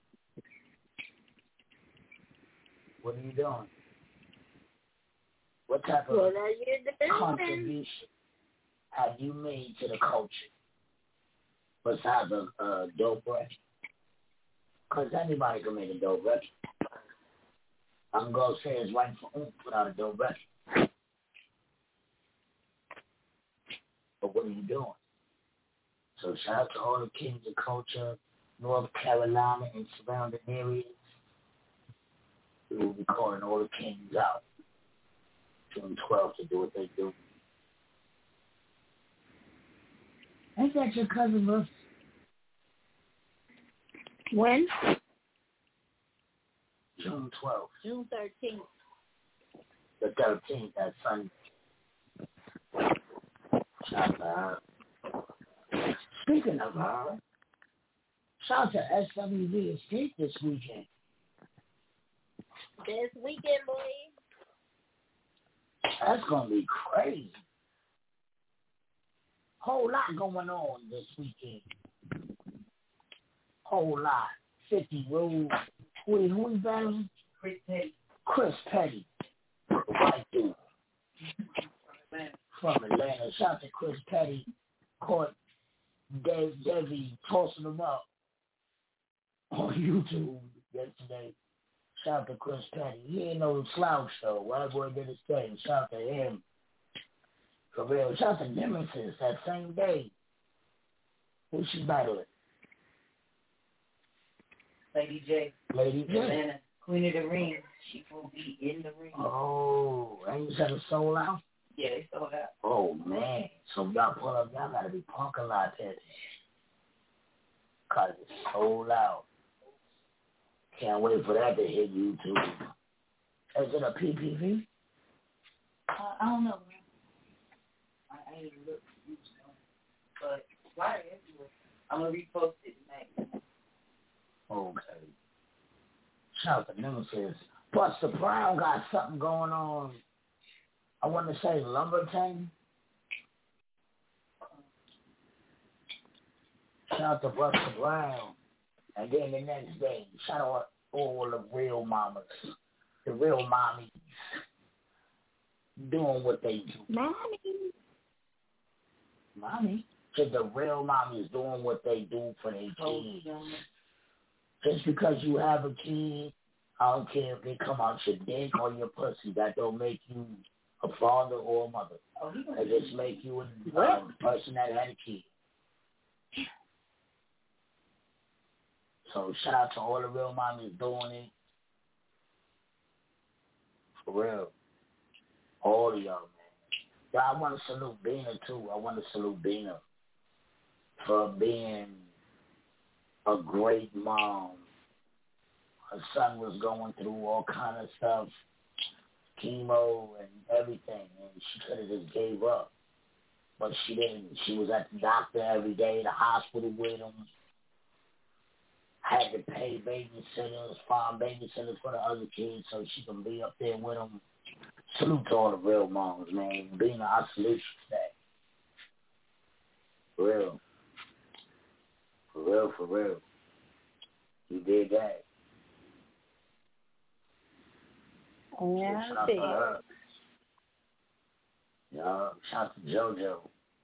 What are you doing? What type of contribution have you made to the culture besides a dope record? Because anybody can make a dope record. I'm going to say it's right for oomph without a dope record. But what are you doing? So shout out to all the kings of culture, North Carolina and surrounding areas. We will be calling all the kings out June 12th to do what they do. Ain't that your cousin, Russ?
When?
June 12th.
June 13th.
The 13th, that Sunday. Shout out to her. Speaking of her, shout out to SWV Escape this weekend.
This weekend, boy.
That's going to be crazy. Whole lot going on this weekend. Whole lot. 50 Rules. Who we battling? Chris Petty. Chris Petty. The white dude. From Atlanta. Shout out to Chris Petty. Caught Debbie tossing him up on YouTube yesterday. Shout out to Chris Petty. He ain't no slouch though. White boy did his thing. Shout out to him. For real. Shout out to Nemesis that same day. Who she battling?
Lady J.
Lady J.
Atlanta. Queen of the Ring. She will be in the ring.
Oh, and you said it sold out?
Yeah, they sold out.
Oh, man. So y'all pull up. Y'all got to be parking lot there. Because it's sold out. Can't wait for that to hit YouTube. Is it a PPV?
I don't know, man. I ain't even looked at you, but why everywhere? I'm going to repost it tonight.
Okay. Shout out to Nemesis. Buster Brown got something going on. I want to say Lumberton. Shout out to Buster Brown. And then the next day, shout out all the real mamas. The real mommies. Doing what they do. Mommy? Just the real mommies doing what they do for their kids. Just because you have a kid, I don't care if they come out your dick or your pussy. That don't make you a father or a mother. It just make you a person that had a kid. So shout out to all the real mommies doing it. For real. All of y'all, man. Yeah, I want to salute Bina, too. I want to salute Bina for being a great mom. Her son was going through all kind of stuff, chemo and everything, and she could have just gave up. But she didn't. She was at the doctor every day, the hospital with him. Had to pay babysitters, farm babysitters for the other kids so she can be up there with them. Salute to all the real moms, man. Being our solution to that. For real. For real, for real. You did that.
Yeah,
shout out to her. Y'all, shout out to JoJo.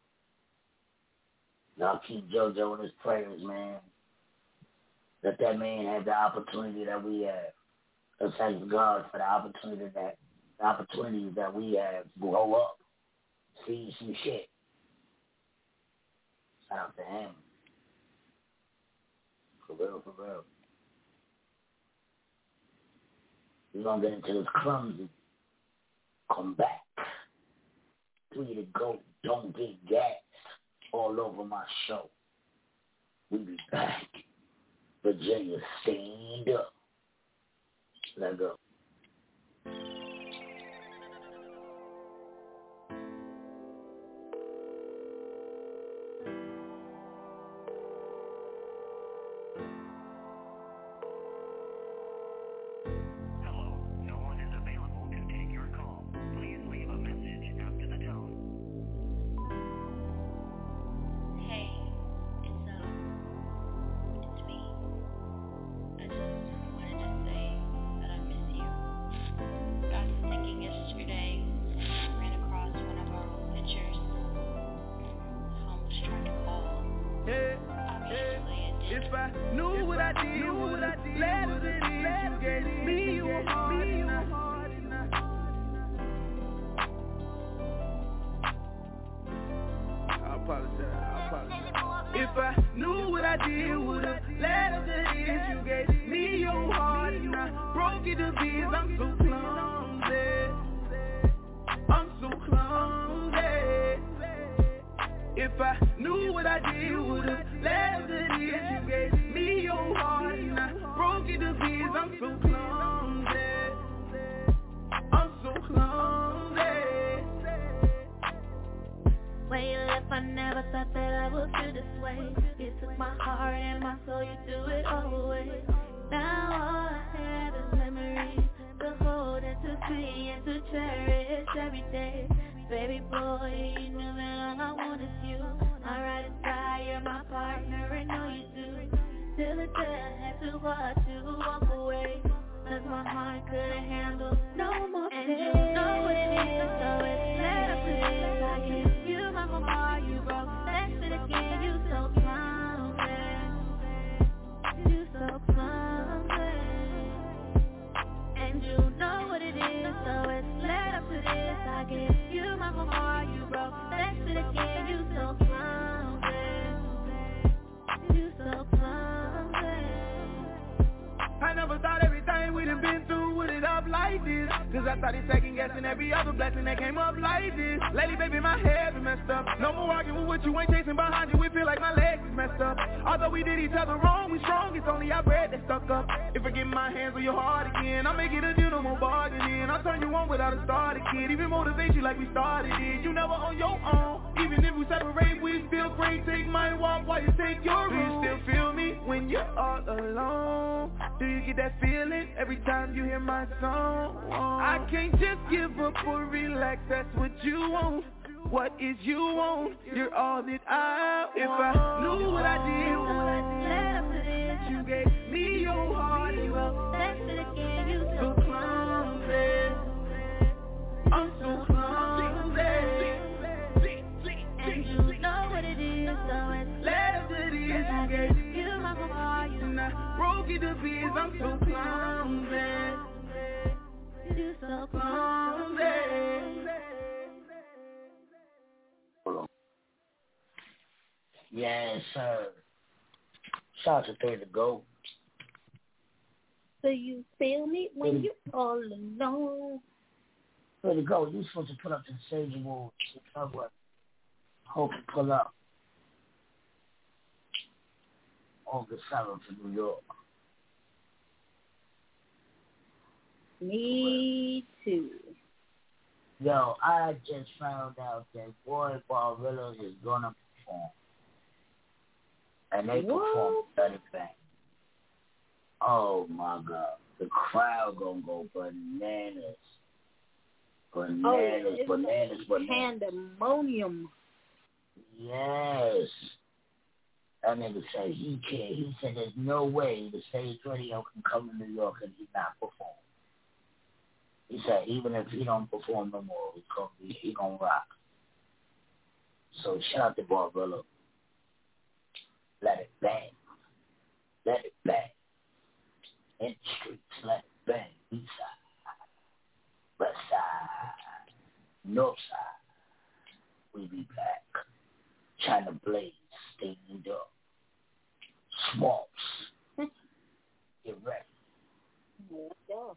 Y'all keep JoJo in his prayers, man. Let that man have the opportunity that we have. Let's thank God for the opportunities that we have. Grow up. See some shit. Shout out to him. For real, for real. We're going to get into this clumsy. Come back. 3 to go. Don't get gas all over my show. We be back. Virginia, stand up. Let go.
What is you want? You're all that I want. If I knew what I did, you gave me your heart. You wrote that shit again. You so clumsy. I'm so clumsy. And you know what it is, so it's left it is. You gave you my heart. And I broke it to pieces. I'm so clumsy. You so clumsy.
Yes, sir. Shout out to 3 to go.
So you feel me when you're all alone?
3 to go. You supposed to put up the Sage Awards. Hope you pull up. August 7th in New York.
Me too.
Yo, I just found out that Boy Barbados is gonna perform. And they perform everything. Oh my God. The crowd gonna go bananas. Bananas.
Pandemonium.
Yes. That nigga said he can't. He said there's no way the Stage Radio can come to New York and he not perform. He said even if he don't perform no more, he gonna rock. So shout out to Barbarella. Let it bang. Let it bang. In the streets, let it bang. East side, west side, north side. We be back. China Blaze, steamed up. Swamps. Get ready.
Let's go.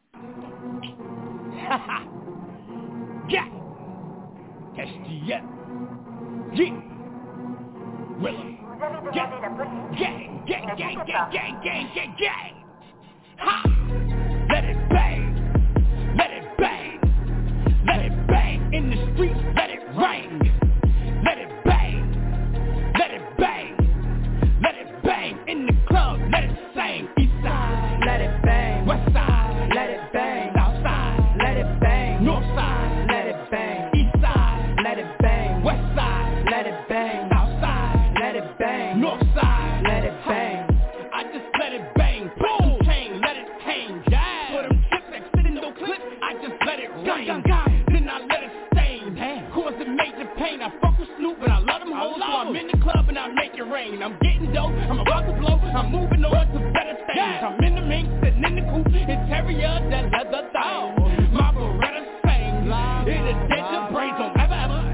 Yeah. STF. Yeah. Willow. Yeah. Gang, gang, gang, gang, gang, gang, gang, gang. Ha. Let it bang. Let it bang. Let it bang. In the streets, let it rain. Let it bang. Let it bang. Let it bang. In the club, let it sing. East side, let it bang. West side, let it bang. South side, let it bang. North side, let it bang. East side, let it bang. West side, let it bang. South side, let it bang. North side, let it bang. I just let it bang. Boom, chain, let it hang. Yeah. For them chips that sit in no clip, I just let it rain. Then I let it stain. Causing major pain. I fuck with Snoop, but I love them hoes. So I'm in the club and I make it rain. I'm getting dope, I'm about to blow. I'm moving on to better things. I'm in the mink, sitting in the coupe. Interior, that leather thing. My Beretta sings. It'll dent your brains. Don't ever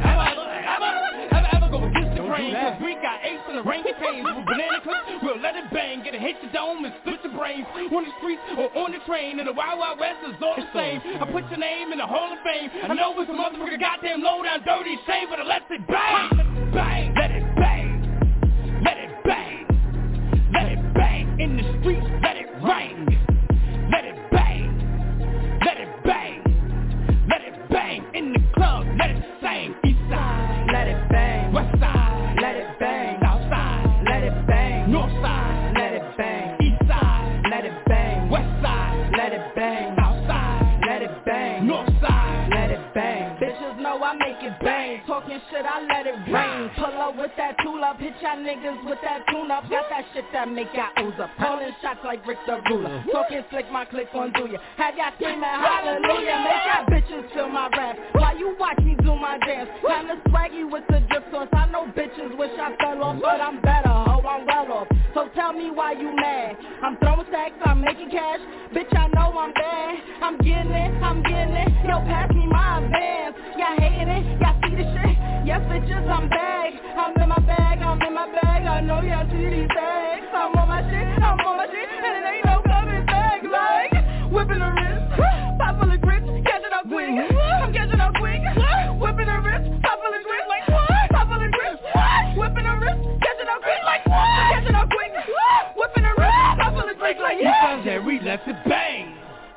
go against the grain. Cause we got apes in the orangutans with banana clips. We'll let it bang, get it hit your dome and split your brains. On the streets or on the train. And the Wild Wild West is all the same. I put your name in the Hall of Fame. I know it's a motherfucker goddamn low down dirty shame, but I let it bang. Bang, let it bang. Let it bang. Let it bang. In the streets, let it rain. Let it bang. Let it bang. Let it bang. In the club, let it sing. East side, let it bang. West side, let it bang. South side, let it bang. North side, let it bang. East side, let it bang. West side, let it bang. South side, let it bang. North side, let it bang.
Bitches know I make it bang. Talking shit, I let it rain. Pull up with that tool up, hit y'all niggas with that tune up. Got that shit that make y'all ooze up. Calling shots like Rick the Ruler. Talking slick, my click on do ya. Have y'all screaming hallelujah. Make y'all bitches feel my rap while you watch me do my dance. Kinda swaggy with the drip sauce. I know bitches wish I fell off, but I'm better, ho, I'm well off. So tell me why you mad. I'm throwing stacks, I'm making cash. Bitch, I know I'm bad. I'm getting it, I'm getting it. Yo, pass me my advance. Y'all hating it, y'all see the shit. Yes, bitches, I'm back. I'm in my bag, I'm in my bag. I know y'all see these bags. I'm on my shit, and it ain't no coming back. Like, whipping the wrist, pop full of grits, catching up quick. I'm catching up quick. Whipping the wrist, pop full of grits, like what? Pop full of grits, whipping the wrist, catching up quick, like what? Catching up quick. Whipping the wrist, pop full of grits, like yeah.
East side, we let it bang.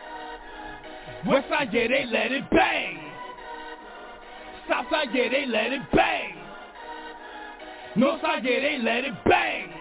West side, yeah, they let it bang. South side, yeah, they let it bang. North side, yeah, they let it bang.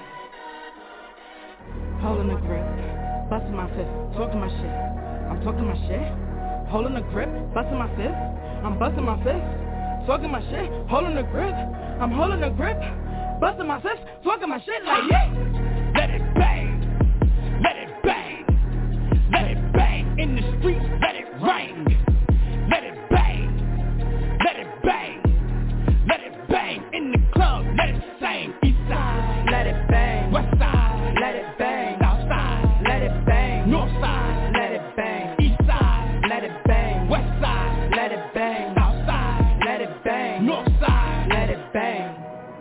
Holding the grip, busting my fist, talking my shit. I'm talking my shit. Holding the grip, busting my fist. I'm busting my fist, talking my shit. Holding the grip, I'm holding the grip, busting my fist, talking my shit like yeah.
Let it bang. Let it bang. Let it bang. In the streets, let it rain. Let it bang. Let it bang. Let it bang. In the club, let it sing. East side, let it bang. West side, let it bang. South side, let it bang. North side, let it bang. East side, let it bang. West side, let it bang. South side, let it bang. North side, let it bang.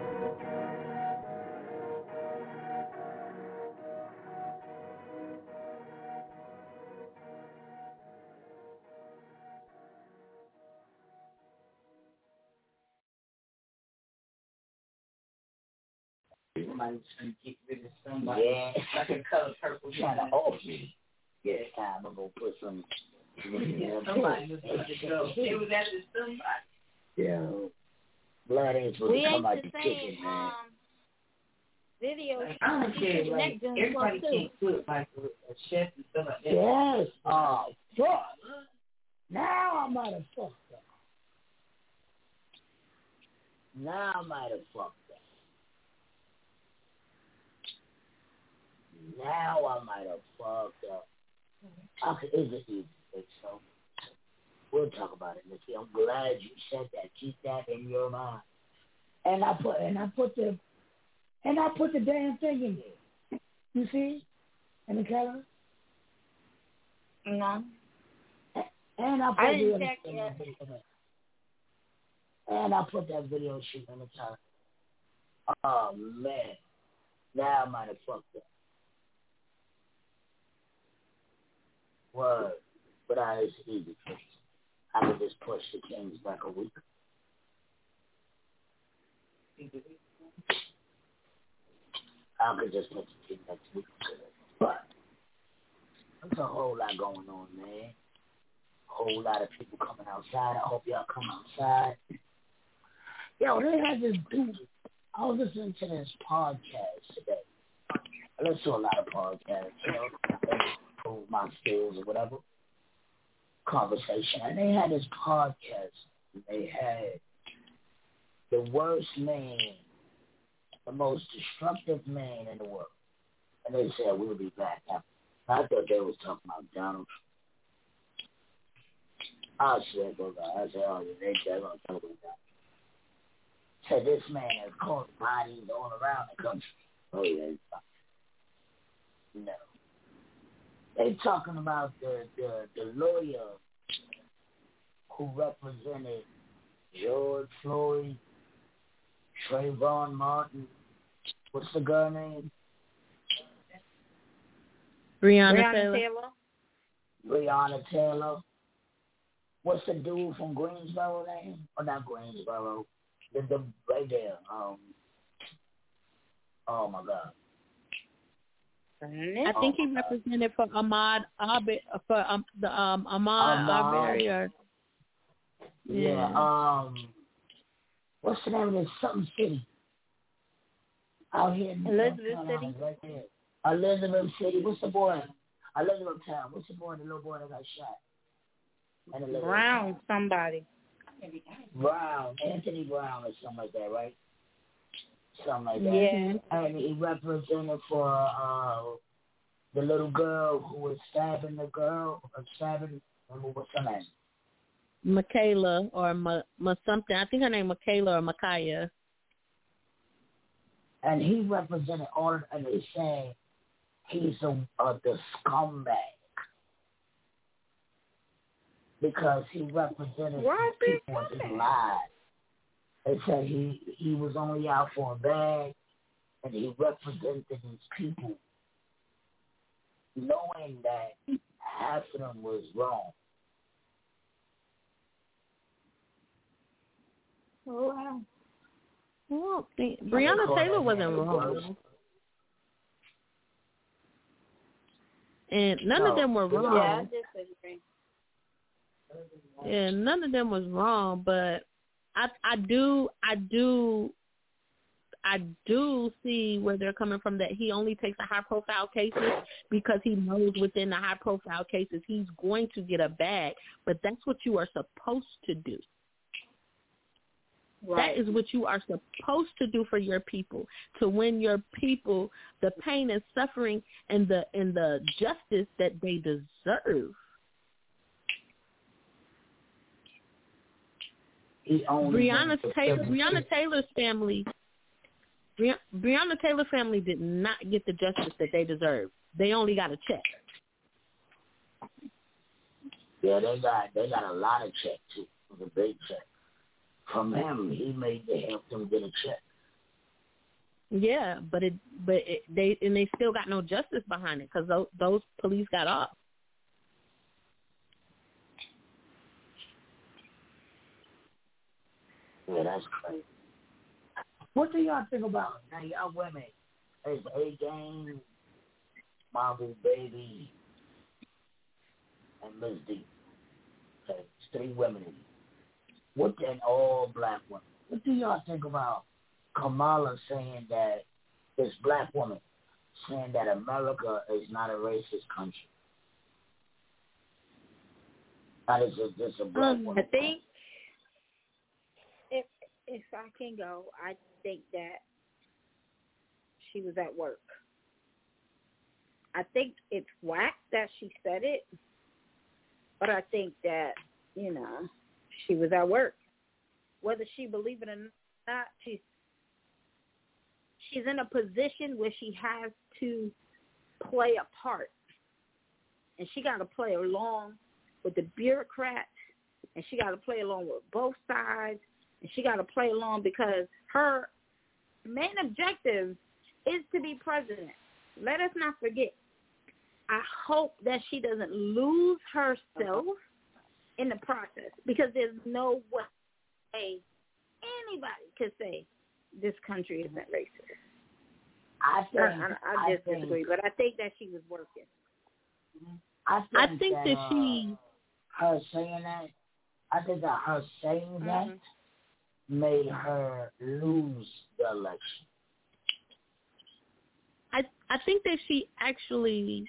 Somebody's trying to get rid of somebody. Yeah. Like a color purple. Trying to off me. Yeah, it's time to go put some. Somebody was supposed to go. It was after somebody. Yeah. Blood ain't supposed to come out the chicken, man.
Video.
I don't care. Like, everybody can't cook like a chef and stuff like that.
Yes. Oh, fuck. Now I might have fucked up. Now I might have fucked up. Now I might have fucked up. Okay, it's an easy fix, so we'll talk about it, Missy. I'm glad you said that. Keep that in your mind. And I put the damn thing in there. You see? In the camera?
No.
And I put
I didn't check yet.
And I put that video shoot in the time. Oh man. Now I might have fucked up. Word. But it's easy. I could just push the Kings back a week. I could just put the Kings next week. But there's a whole lot going on, man. A whole lot of people coming outside. I hope y'all come outside. Yo, they had this dude. I was listening to this podcast today. I listen to a lot of podcasts, you know, improve my skills or whatever. Conversation. And they had this podcast. They had the worst man, the most destructive man in the world. And they said, we'll be back after. I thought they was talking about Donald Trump. I said, I said, oh, they're going to talk about that. Said this man has caught bodies all around the country. Oh, yeah. No. They talking about the lawyer who represented George Floyd, Trayvon Martin. What's the girl name?
Breonna Taylor.
Breonna Taylor. What's the dude from Greensboro name? Or not Greensboro. The right there. Oh my God.
I think he represented for Ahmaud Arbery.
Yeah. What's the name of this? Something City. Out here in
Elizabeth City.
Right there. Elizabeth City. What's the boy? Elizabeth Town. What's the boy? The little boy that got shot.
Brown, somebody.
Brown, Anthony Brown or something like that, right? Something like that.
Yeah.
And he represented for the little girl who was stabbing the girl, what's her name?
Michaela or something. I think her name Michaela or Micaiah.
And he represented all of, and they say he's the scumbag. Because he represented people in his lives. They said he was only out for a bag, and he represented his people, knowing that half of them was wrong.
Oh, wow.
Well, Breonna Taylor wasn't wrong. And none of them were wrong.
Yeah, I disagree.
Yeah, none of them was wrong, but I do see where they're coming from, that he only takes the high profile cases because he knows within the high profile cases he's going to get a bag. But that's what you are supposed to do. Right. That is what you are supposed to do for your people, to win your people the pain and suffering and the justice that they deserve. Breonna Taylor's family did not get the justice that they deserve. They only got a check.
Yeah, they got a lot of check too. It was a big check from him. He made to help them get a check.
Yeah, but they still got no justice behind it because those police got off.
Yeah, that's crazy. What do y'all think about now? Y'all women, there's A-Game, Marvel Baby, and Miss D. Okay, it's 3 women in it. And all black women. What do y'all think about Kamala saying that this black woman saying that America is not a racist country? That is just a black woman.
I think if I can go, I think that she was at work. I think it's whack that she said it, but I think that, she was at work. Whether she believe it or not, she's in a position where she has to play a part. And she got to play along with the bureaucrats, and she got to play along with both sides, and she got to play along because her main objective is to be president. Let us not forget. I hope that she doesn't lose herself in the process, because there's no way anybody could say this country isn't racist. I just disagree, but I think that she was working.
I think that her saying that, I think that her saying that made her lose the election.
I think that she actually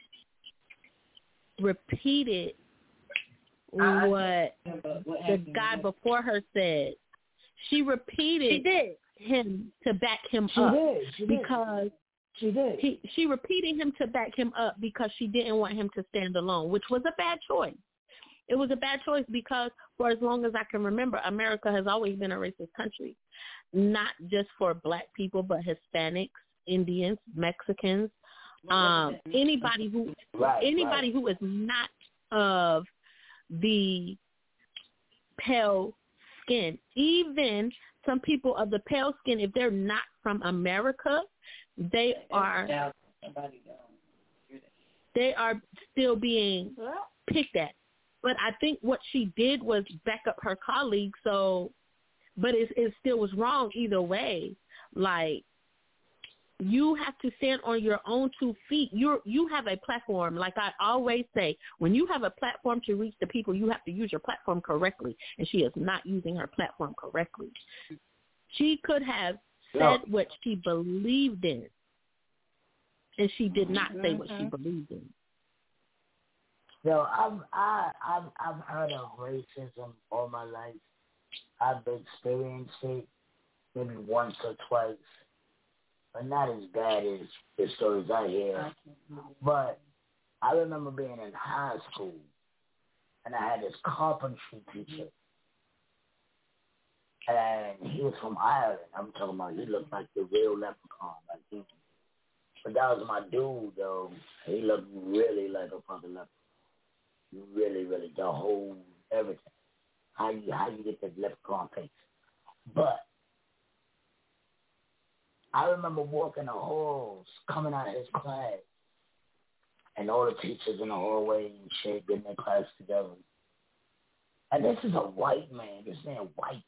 repeated what the guy before her said. She repeated him to back him up because she repeated him to back him up because she didn't want him to stand alone, which was a bad choice. It was a bad choice because for as long as I can remember, America has always been a racist country, not just for black people, but Hispanics, Indians, Mexicans, anybody who is not of the pale skin. Even some people of the pale skin, if they're not from America, they are still being picked at. But I think what she did was back up her colleagues. So, but it still was wrong either way. Like, you have to stand on your own 2 feet. You have a platform. Like I always say, when you have a platform to reach the people, you have to use your platform correctly. And she is not using her platform correctly. She could have said what she believed in, and she did not say what she believed in.
So I've heard of racism all my life. I've experienced it maybe once or twice, but not as bad as the stories I hear. But I remember being in high school, and I had this carpentry teacher, and he was from Ireland. I'm talking about he looked like the real leprechaun, like he. But that was my dude, though. He looked really like a fucking leprechaun. Really, really, the whole everything. How you get the leprechaun face. But I remember walking the halls, coming out of his class, and all the teachers in the hallway and shit getting their class together. And this is a white man. This man, white.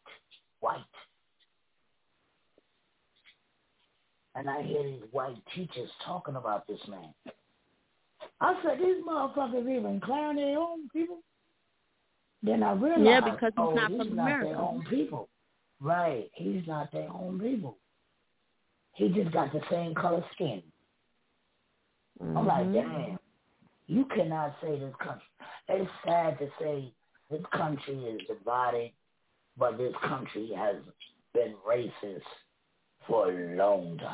And I hear these white teachers talking about this man. I said, these motherfuckers even clown their own people? Then I realized,
because he's not from America.
Their own people. Right, he's not their own people. He just got the same color skin. I'm like, damn, you cannot say this country. It's sad to say this country is divided, but this country has been racist for a long time.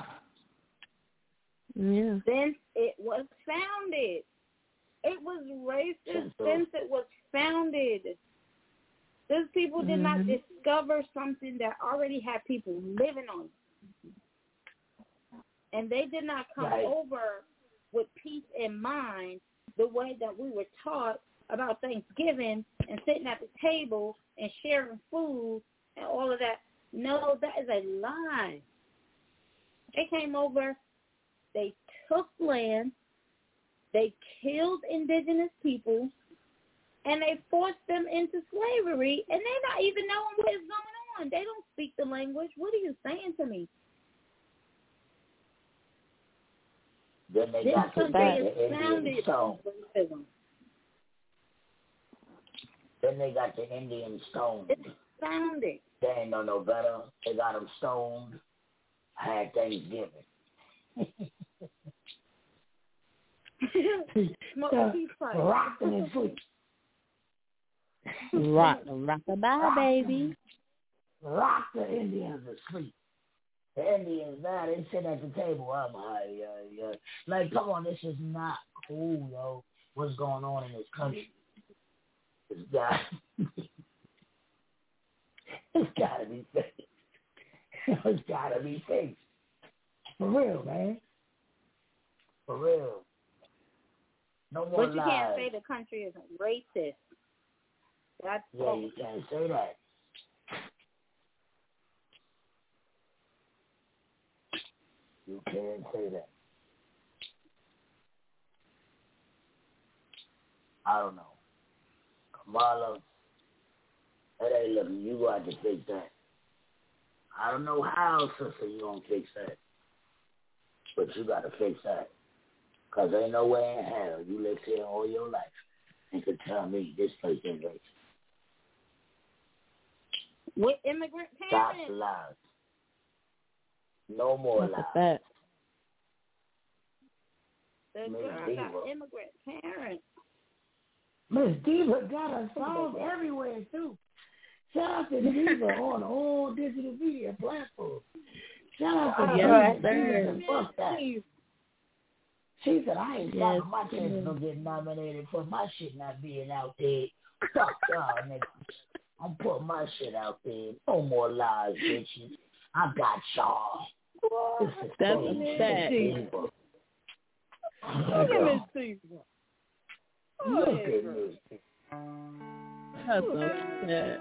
Yeah.
Since it was founded. It was racist since it was founded. Those people did not discover something that already had people living on it. And they did not come over with peace in mind the way that we were taught about Thanksgiving and sitting at the table and sharing food and all of that. No, that is a lie. They came over, they took land, they killed indigenous people, and they forced them into slavery, and they're not even knowing what is going on. They don't speak the language. What are you saying to me?
Then they got to the Indian stone. Then they got the Indian stone.
It's founded.
They ain't know no better. They got them stoned. Had Thanksgiving. Rocking and sweet.
Rock-a-bye, baby.
Rock the Indians asleep. The Indians now, they sit at the table. I'm high, like, come on, this is not cool, yo. What's going on in this country? It's got to be fixed. It's got to be fixed. For real, man. For real. No more
lies. But you can't say the country isn't racist. That's
you can't say that. You can't say that. I don't know. Kamala, that ain't looking. You got to fix that. I don't know how, sister, you gonna fix that. But you got to fix that. Because ain't no way in hell you lived here all your life and could tell me this place ain't racist.
With immigrant
Stop
parents.
the lies. No more lies.
That.
The
Miss
girl
Diva.
got immigrant parents.
Miss Diva got her songs everywhere, too. Shout out to Diva on all digital media platforms. Shout out to Diva. Fuck that. She said, I ain't stopping my chance from getting nominated for my shit not being out there. Fuck y'all, niggas. I'm putting my shit out there. No more lies, bitches. I got y'all. This is
That's
crazy.
Look at Miss Diva.
Look at me.
That's so sad.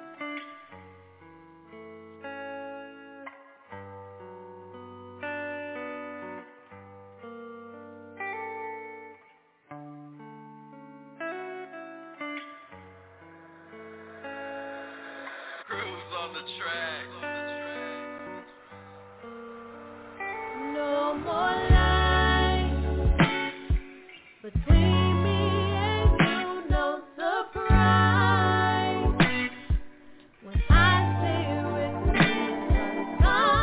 No more lies between me and you, no surprise. When I say with you,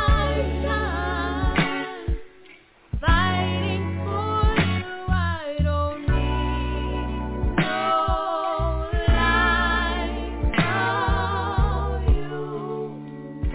sunshine, fighting for you, I don't need no lies from you.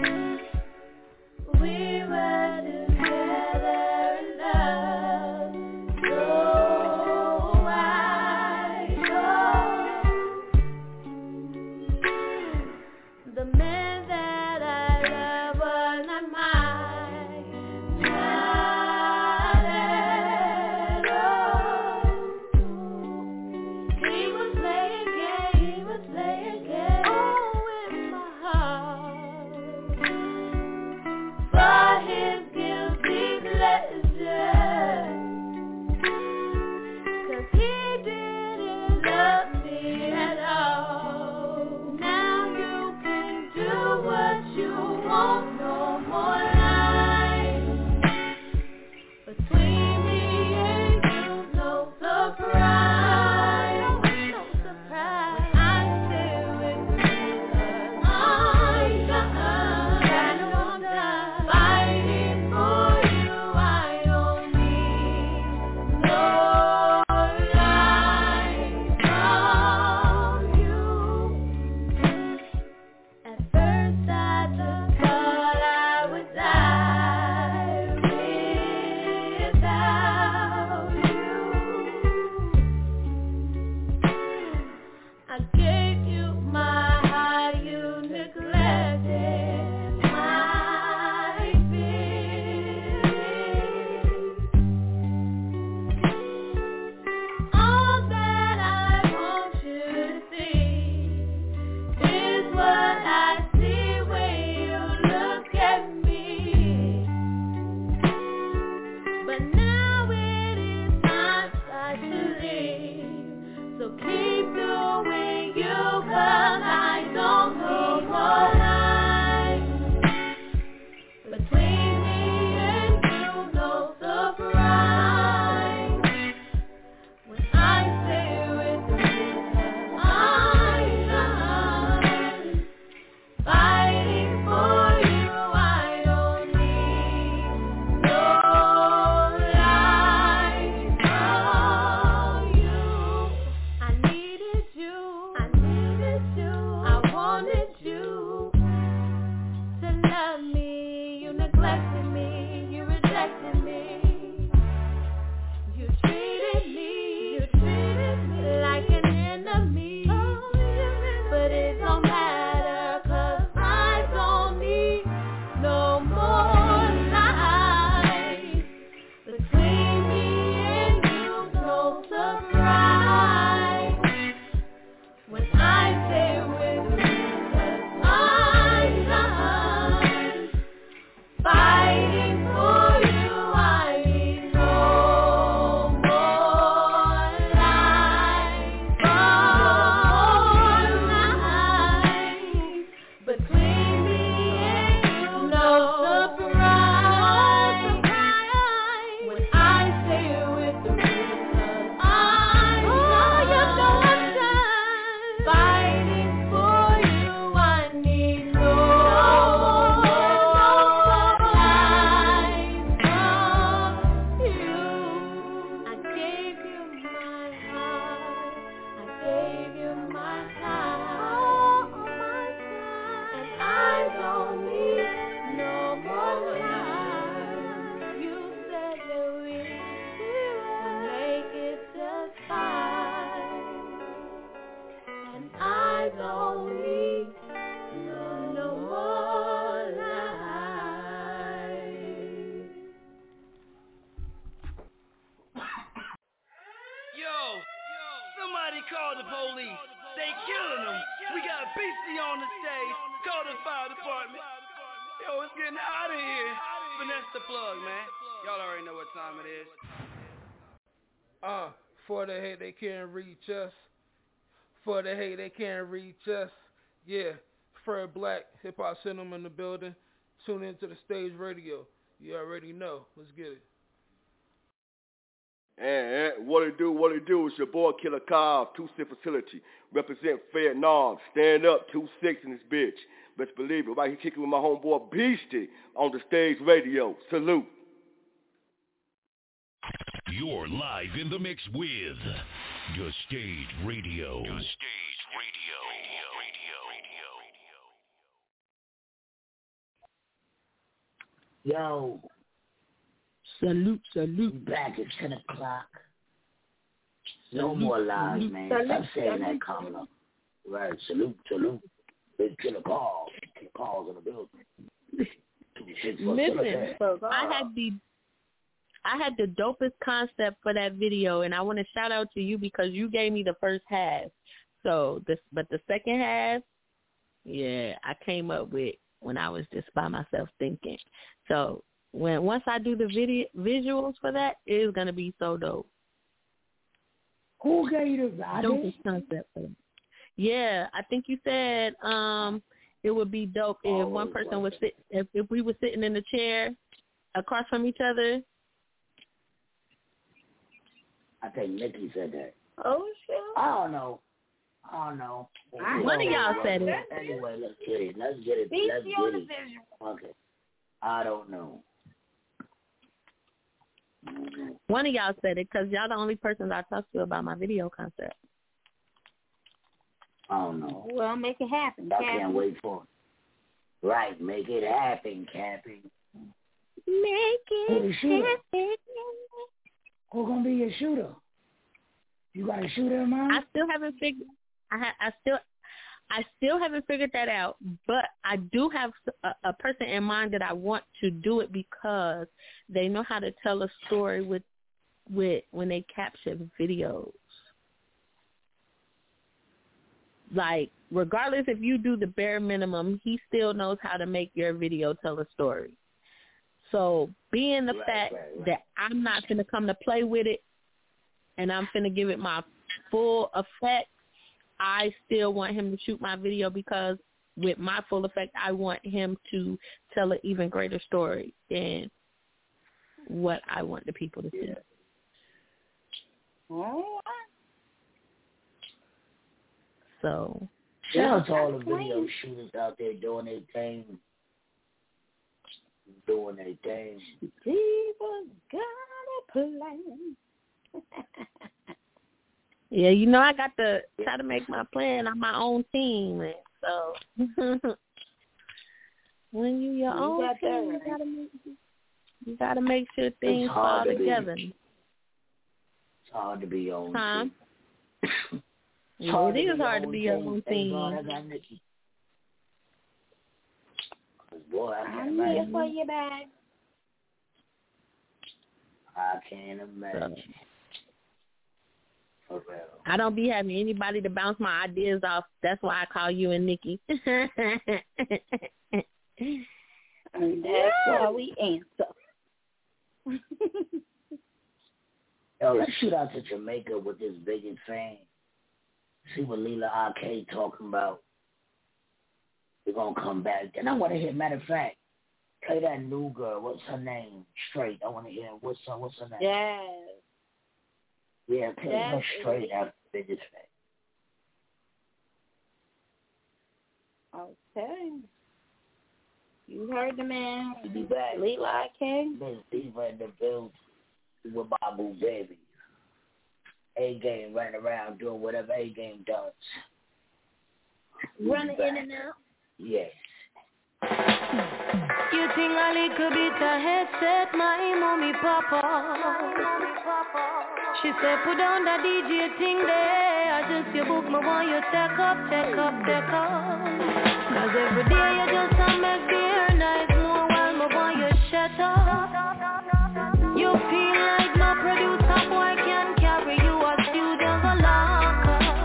Somebody call the police. They killing them. We got Beastie on the stage. Call the fire department. Yo, it's getting hot in here. Finesse the plug, man. Y'all already know what time it is.
For the hate they can't reach us. For the hate they can't reach us. Yeah, Fred Black, Hip Hop Cinema in the building. Tune into the Stage Radio. You already know. Let's get it.
And what it do, it's your boy Killer Cobb, 2-Cent Facility. Represent Vietnam, stand up, 2-6 in this bitch. Best believe it, right here kicking with my homeboy Beastie on the Stage Radio. Salute.
You're live in the mix with The Stage Radio. The Stage
Yo. Salute. Back at 10 o'clock. No more lies, man. Stop saying that coming up. Right, salute. Big Killer Calls. Killer Calls in the building.
Listen, I had the dopest concept for that video, and I want to shout out to you because you gave me the first half. So, but the second half, yeah, I came up with when I was just by myself thinking. So once I do the visuals for that, it is gonna be so dope.
Who gave you the
dopest concept for it? Yeah, I think you said it would be dope if one person was if we were sitting in the chair across from each other.
I think Nikki said that.
Oh shit!
I don't know.
One of y'all said it.
Anyway, let's get it.
Beastie on the visual.
Okay. I don't know.
One of y'all said it because y'all the only persons I talked to about my video concept.
I don't know.
Well, make it happen.
I can't wait for it. Right, make it happen, Cappy.
Make it happen.
Who's gonna be your shooter? You got a shooter in mind?
I still haven't figured. I still haven't figured that out, but I do have a person in mind that I want to do it because they know how to tell a story with when they capture videos. Like, regardless if you do the bare minimum, he still knows how to make your video tell a story. So, being the fact that I'm not going to come to play with it and I'm going to give it my full effect, I still want him to shoot my video because with my full effect, I want him to tell an even greater story than what I want the people to see. So,
shout out to all the video shooters out there doing their thing.
People got a plan.
Yeah, you know I got to try to make my plan on my own team. So when you're your own team, you gotta make sure things fall together.
It's hard to be your own
team.
Yeah,
it is hard to be your own team.
Boy,
I'm here for you, back.
I can't imagine.
I don't be having anybody to bounce my ideas off. That's why I call you and Nikki.
And that's why we answer.
Yo, let's shoot out to Jamaica with this biggest fan. See what Leela Arcade talking about. We're going to come back. And I want to hear, matter of fact, play that new girl. What's her name? Straight. I want to hear what's her name.
Yes.
Yeah, play her straight after the biggest
fan. Okay. You heard the man.
We'll be back.
Leela King.
Miss Diva in the building with my boo baby. A-Game running around doing whatever A-Game does.
Running in and out.
Yes.
You think a little bit of headset, my mommy papa. She said put down the DJ thing there. I just your book, my boy, you take up. Cause every day you just make the air nice more while my boy you shut up. You feel like no producer boy can carry you a studio go lock up.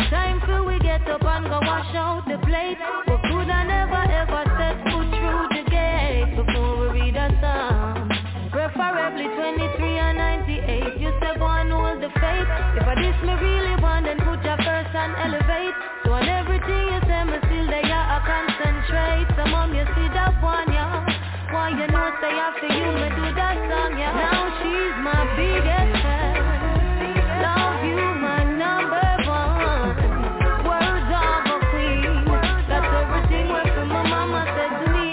time for we get up and go wash out the plate. We coulda never ever set foot through the gate before we read a psalm. Preferably 23 and 98. You say go and hold the faith. If I this me really want, then put your first and elevate. So on everything you say, me still there, I concentrate. So mom, you see that one, yeah. Why you know say after you, me do that song, yeah. Now she's my biggest fan. Love you, my number one. Words of a queen. That's everything what my mama said to me.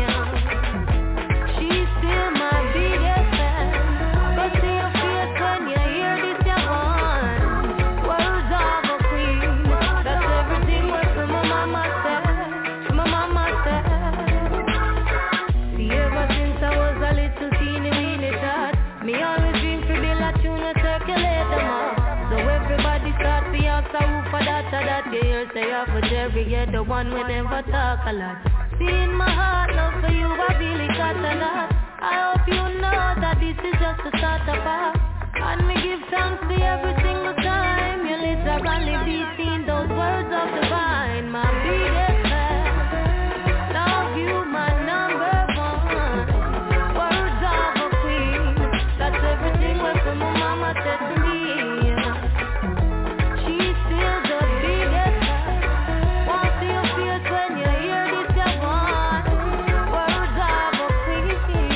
She's still my biggest fan. Go see your face when you hear this, you want. Words of a queen. That's everything what my mama said. My mama said. See, ever since I was a little teeny weeny tot, me always dream to build a tune and circulate them up. So everybody start to ask who for that or that. You hear say off for Jerry, you're the one we never talk a lot. See in my heart, love for you, I really got a lot. I hope you know that this is just the start of us. And me give thanks to every single time you literally be seen those words of divine. My biggest fan, love you, my number one. Words of a queen, that's everything what my mama said to me. She's still the biggest fan. Won't see your face when you hear this, you want. Words of a queen,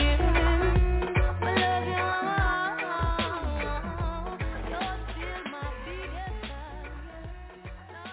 I love you, mama. You're still my biggest fan.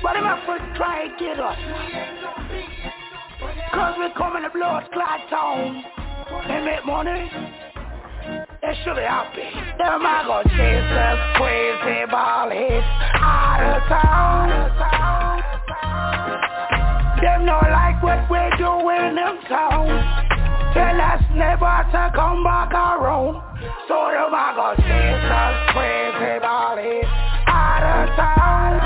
What am I first try to get us? Cause we come in the blood clot town and make money. That should be happy. Them I go chase us crazy ball heads out of town. Them not like what we do in them town. Tell us never to come back around. So them I go chase us crazy ball heads out of town.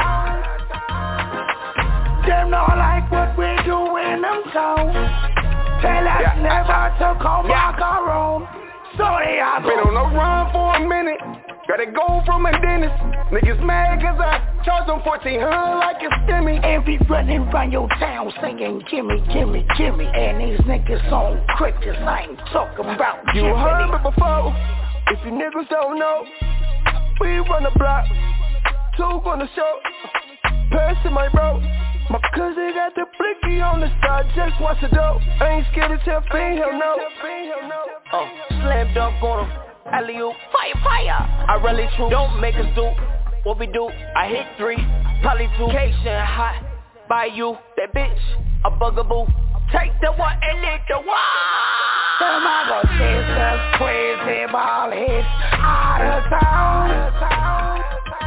Them not like what we do in them town. Tell us never to come back around. Sorry, I've
been on the run for a minute. Gotta go from a dentist. Niggas mad cause I charge them $1,400 like it's stimmy.
And be running around your town singing gimme, gimme, gimme. And these niggas on crickets, I ain't talking about
you heard me before. If you niggas don't know, we run the block. 2 on the show. Pass to my bro. My cousin got the blicky on the side, just watch the dope. I ain't scared to tell fiend, hell no.
Slam dunk on him, alley-oop, fire, fire. I really true, don't make us do what we do. I hit 3, probably 2. Cation hot, by you, that bitch, a bugaboo. Take the one and lick the one.
Them I go chase us crazy ball heads out of town.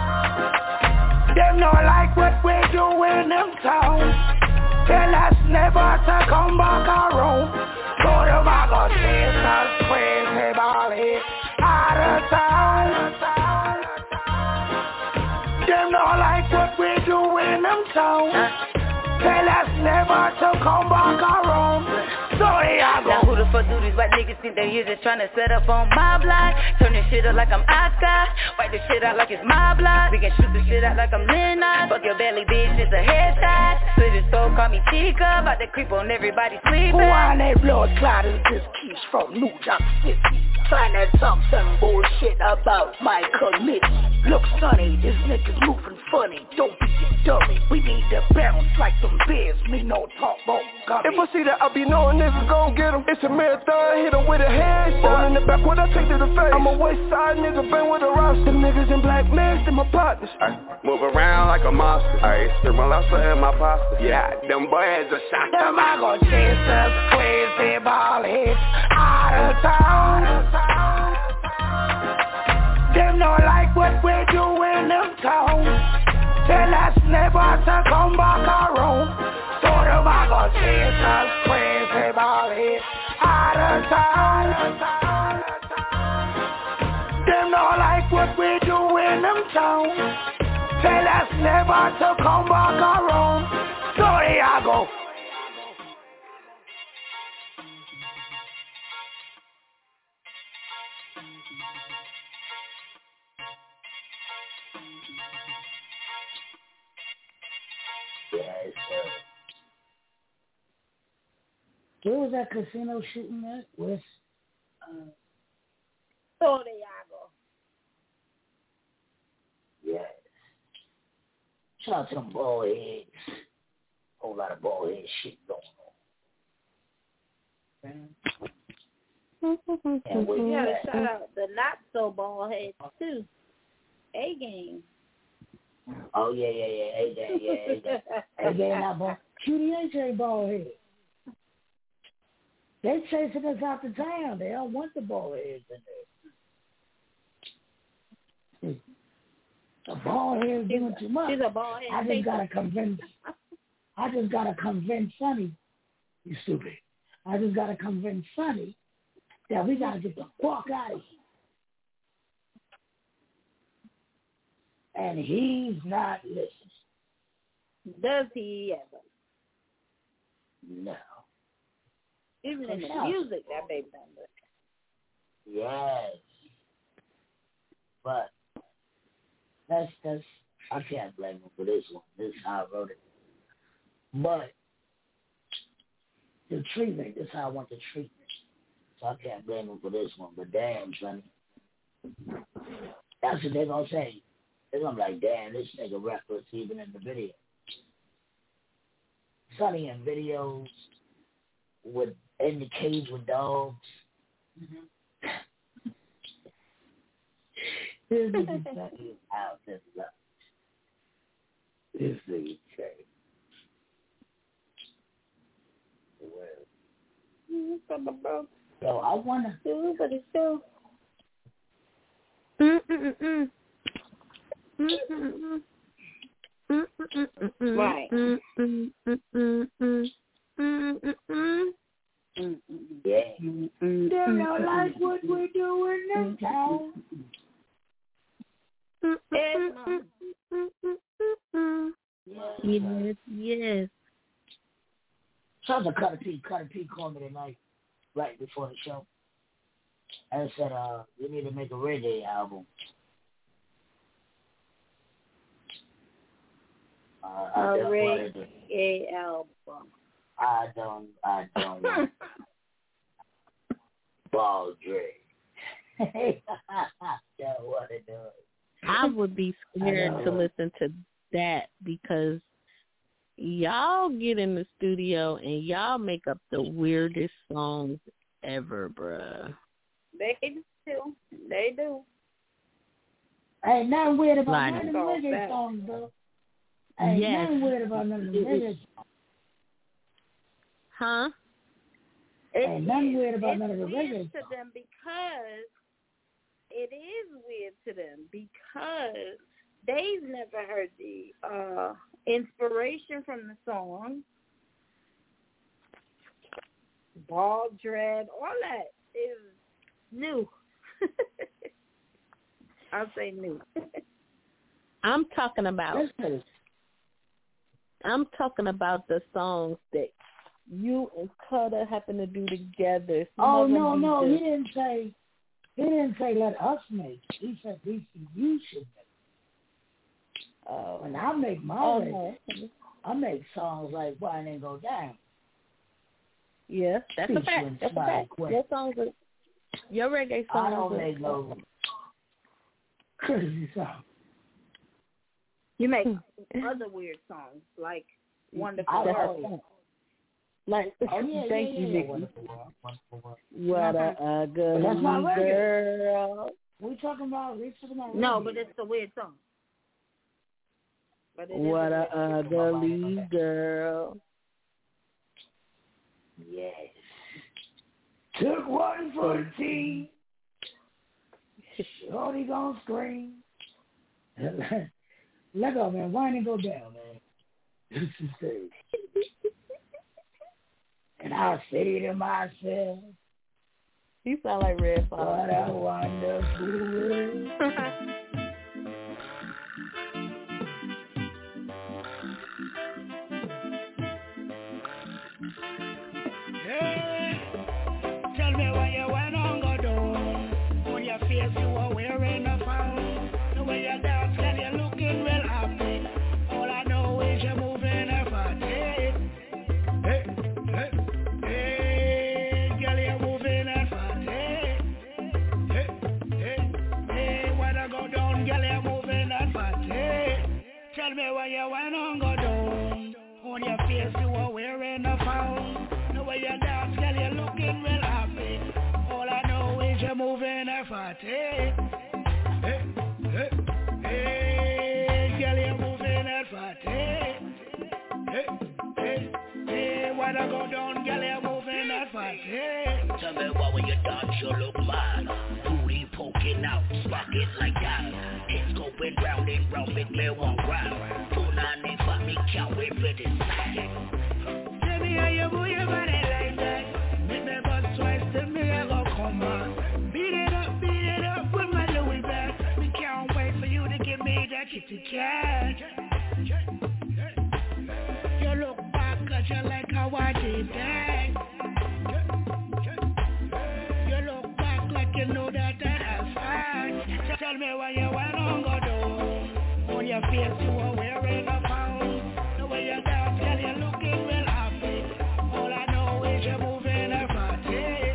Them not like what we do in them town. Tell us never to come back around. So them I go chase us crazy ball heads out of town. Them not like what we do in them town. Tell us never to come back around. Sorry, I go.
Now who the fuck do these white niggas think they here just tryna set up on my block? Turn this shit up like I'm Oscar. Wipe this shit out like it's my block. We can shoot this shit out like I'm Lennox. Fuck your belly, bitch, it's a headshot. Split his soul, call me Chica. About to creep on everybody sleeping.
Who on that blood clot is this keeps from New York City? Trying to talk some bullshit about my committee. Look, sonny, this nigga's moving funny. Don't be a dummy. We need to bounce like some bears. Me no talk about gummy.
If I see that, I be knowing niggas gon' get him. It's a marathon, hit him with a headshot. In the back, what I take to the face. I'm a west side nigga, bang with a roster. Niggas in black masks, they my partners.
Move around like a monster. Spit my lobster in my pasta. Yeah, them boys are shot.
Them I go chase us crazy ball heads out of town. Them not like what we do in them town. Tell us never to come back around. So them I go chase us crazy ball heads out of town. Them not like what we do in them town. Tell us never to come back around. Sorry, I go.
Yes, sir. Where was that casino shooting at? With
Santiago.
Yes. Shout out to them bald heads. Whole lot of bald head shit going on.
And we gotta shout out the not so bald heads too. A-Game.
Oh yeah. A-Game, A-Game not bald. QDH ain't bald head. They chasing us out the town. They don't want the bald heads in there. The bald head is doing too much.
She's a bald head.
I just gotta convince Sonny. You stupid. I just gotta convince Sonny that we gotta get the fuck out of here. And he's not listening.
Does he ever?
No.
Even in the music, that baby done look.
Yes. But that's I can't blame him for this one. This is how I wrote it. But the treatment, this is how I want the treatment. So I can't blame him for this one. But damn, Sonny. That's what they're gonna say. They're gonna be like, damn, this nigga reckless even in the video. Sonny in videos with in the cage with dogs. This is exactly how this looks. This thing, okay. So I wanna do, but it's still.
Right.
Yeah. They don't like what we're doing this time.
Yes.
So the Cutter P called me tonight, right before the show, and said, "We need to make a reggae album."
Reggae album.
I don't want Ball Dre. Don't want to do it.
I would be scared to listen to that because y'all get in the studio and y'all make up the weirdest songs ever, bruh.
They do. They do.
Ain't nothing weird about
Like,
none of the reggae songs, bro. Ain't nothing weird about none of the reggae songs.
Huh?
Ain't nothing weird about none of the reggae
songs. To them because it is weird to them because they've never heard the inspiration from the song. Ball dread, all that is new. I'll say new.
I'm talking about the songs that you and Cutter happen to do together.
Oh no, he didn't say let us make. He said you should make. When I make my I make songs like Why It Ain't Go Down.
Yeah, that's a fact. That's a fact. Your songs are, your reggae songs.
I don't make no crazy songs.
You make other weird songs like Wonderful.
Like, thank you, Nikki. What a ugly
that's not
girl.
We talking about
no, but it's a weird song.
What a ugly girl.
Yes. Took one for the team. Shorty gonna scream. Let go, man. Why didn't it go down, man? This is it. And I say to myself,
you sound like Red Fox.
What a wonderful world.
Tell me why you went on go down. On your face you are wearing a frown. The way you dance, girl, you're looking real happy. All I know is you're moving a fatty. Hey, girl, you're moving a fatty. Hey, when I go down, girl, you're moving a fatty. Tell me why you went on go down. On your face you are wearing a frown. The way you dance, girl, you're looking real happy. All I know is you're moving a fatty. Hey, girl, you're moving a fatty. Hey, when I go down, girl, you're moving a fatty.
Tell me why when you dance you look mad. Booty poking out, spark it like that. It's going round and round, make me one grab. Punani for me, can't wait for this.
Tell me how you move your body like that. Make me bust twice, tell me I go come on. Beat it up with my Louis bag. We can't wait for you to give me that kitty cat. You look back cause you like how I did that. You look back like you know that that's fine. Tell me why you went on go down. On your face you are wearing a pound. The way you dance, girl, you're looking real happy. All I know is you're moving a fatty.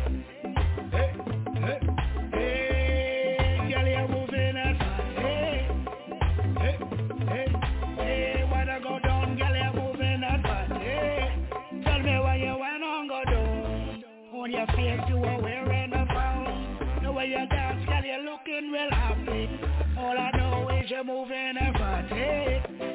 Hey, girl, you're moving a fatty. Hey, when I go down, girl, you're moving a fatty. Tell me why you went on go down. On your face you are wearing a frown. The way you dance, girl, you're looking real happy. All I know is you're moving a fatty.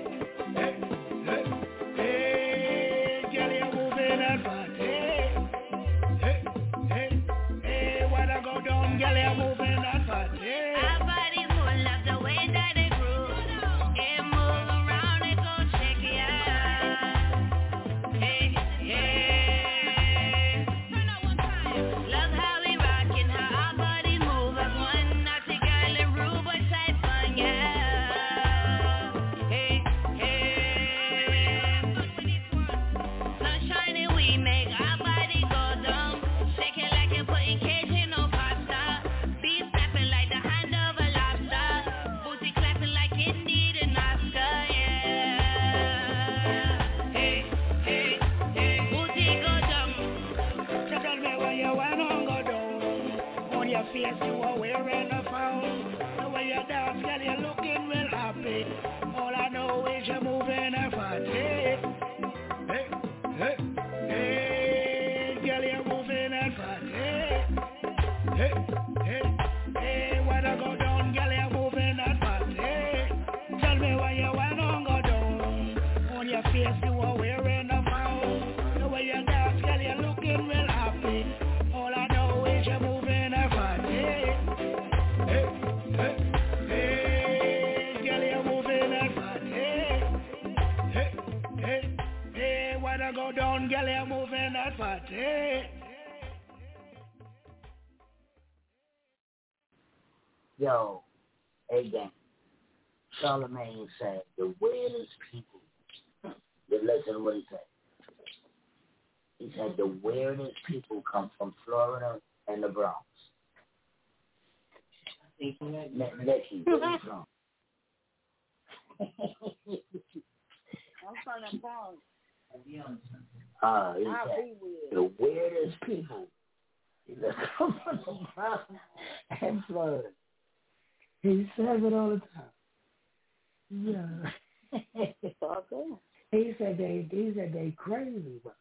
face you are wearing a frown. The way you dance, girl, you're looking real happy. All I know is you're moving a fat. Hey, hey, hey, hey, girl, you're moving a fat. Hey, hey, hey, hey, wanna go down, girl, you're moving a fat. Hey.
Yo, again, Charlamagne said the weirdest people. Listen to what he said. He said the weirdest people come from Florida and the Bronx. Nicky, where you from?
I'm from the Bronx.
He said the weirdest people come from the Bronx and Florida. He says it all the time. Yeah.
It's all good.
He said they crazy, bro.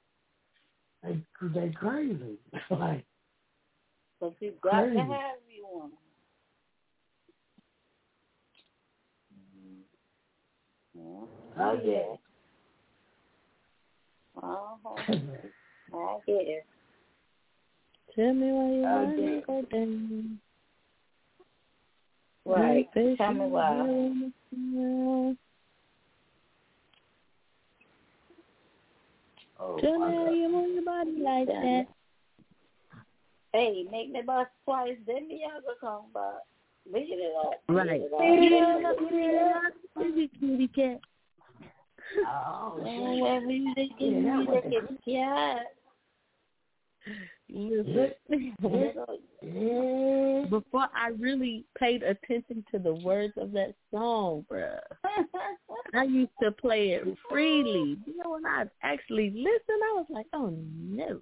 They crazy. Like,
but you got
crazy.
to have you one.
I get it.
I get it.
Tell me why you want to go down.
Right. Tell me why.
Tell me how you move your body like that.
Hey, make me bust twice, then the other come back. Look at it up.
Right. Kitty cat.
Oh,
Before I really paid attention to the words of that song, bruh, I used to play it freely. You know, when I actually listened, I was like, oh no,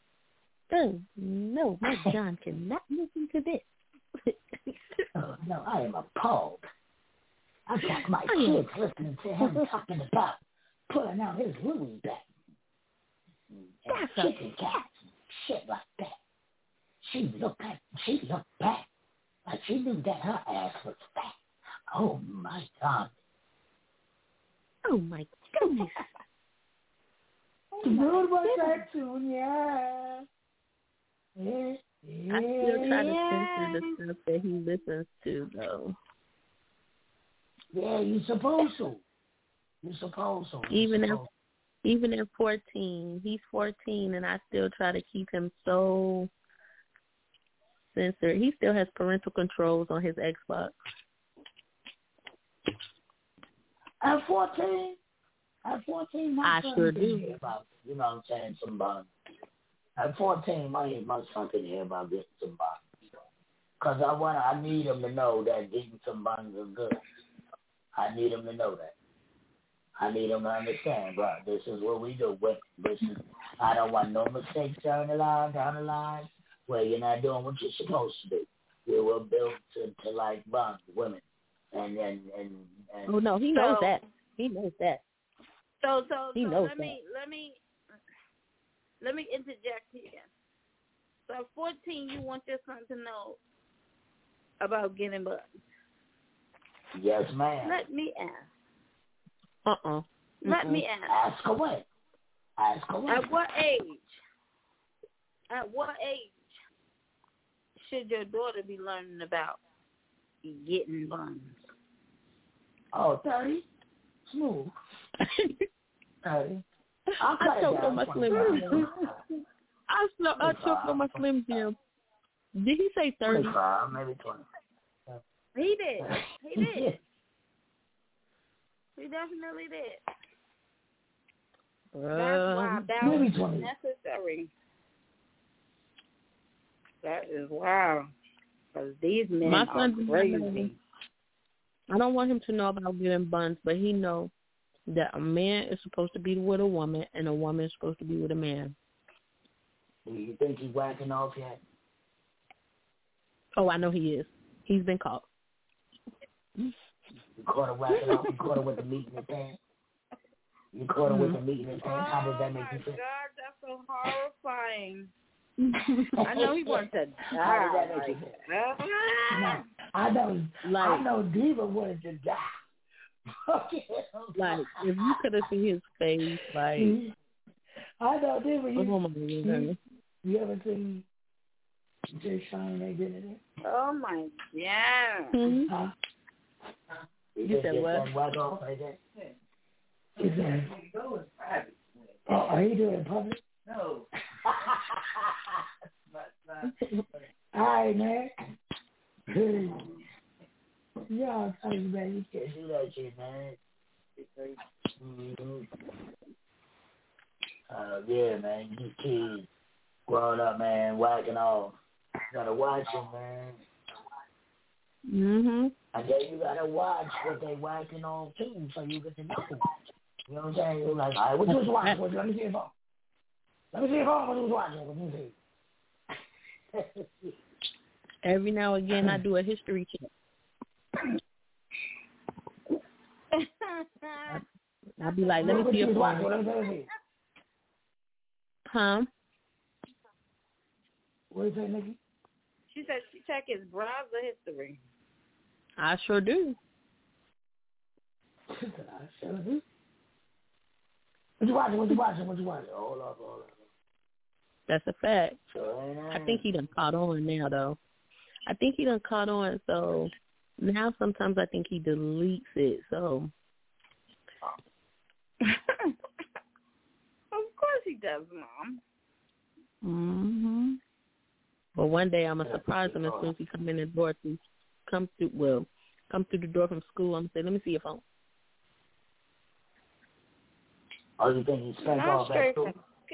my John cannot listen to this.
Oh no, I am appalled. I got my kids listening to him talking about pulling out his Louis back. And chicken cats and shit like that. She looked back like she knew that her ass was fat. Oh my God.
Oh my goodness.
You know about that tune, yeah.
I still try to censor the stuff that he listens to, though.
Yeah, you're supposed to.
Even at 14, he's 14, and I still try to keep him so censored. He still has parental controls on his Xbox.
At 14, my son
sure
didn't
do.
hear about, you know what I'm saying, some buns. At 14, my son can hear about getting some buns. Because I need him to know that getting some buns is good. I need him to know that. I need him to understand, bro. This is what we do. I don't want no mistakes down the line, where you're not doing what you're supposed to do. We were built to like buns, women, and.
Oh no, he knows that. He knows that.
So
he knows
let me interject here. So at 14, you want your son to know about getting buns.
Yes, ma'am.
Let me ask.
Let me ask. Ask away.
At what age should your daughter be learning about getting buns?
Oh, 30. Smooth. 30.
I choked on my Slim Jim. I choked on my Slim Jim. Did he say 30?
25, maybe 20.
He did. He definitely did. That's why balance is necessary. That is wow. Because these men
My
are
son
crazy.
I don't want him to know about getting buns, but he knows that a man is supposed to be with a woman and a woman is supposed to be with a man.
Do you think he's whacking off yet?
Oh, I know he is. He's been caught.
You caught her whacking off? You caught her with the meat in his hand? How does that make you feel?
Oh, my God, that's so horrifying. I know he wants to die.
How does that make you feel? No, I know Diva wanted to die.
Like, if you could have seen his face, like,
I know this one.
oh my goodness.
You ever seen Jay Sean they did it?
Oh my God.
Mm-hmm.
You
said what?
He said, oh, are you doing it in public?
No.
All right, man. Yeah, I'm telling you, man, you can't do that shit, man. Mm-hmm. Yeah, man, these kids growing up, man, whacking off. You gotta watch them, man.
Mhm.
And then you gotta watch what they whacking off too, so you get to know. You know what I'm saying? You're like, all right, what you was watching? Let me see your phone. Let me see your phone. What you was watching? Let me see.
Every now and again, I do a history check. I'll be like, let me see your phone. Huh?
What is that, Nikki?
She said she check his browser history.
I sure do.
I sure do. What you watching? What you watching? What you watching? Hold up.
That's a fact. I think he done caught on now, though. I think he done caught on, so now sometimes I think he deletes it, so.
Of course he does, Mom.
Mhm. But one day I'm gonna surprise him as soon as he come in the door to come through the door from school. I'm gonna say, let me see your phone.
Oh, you think he spent all that
school?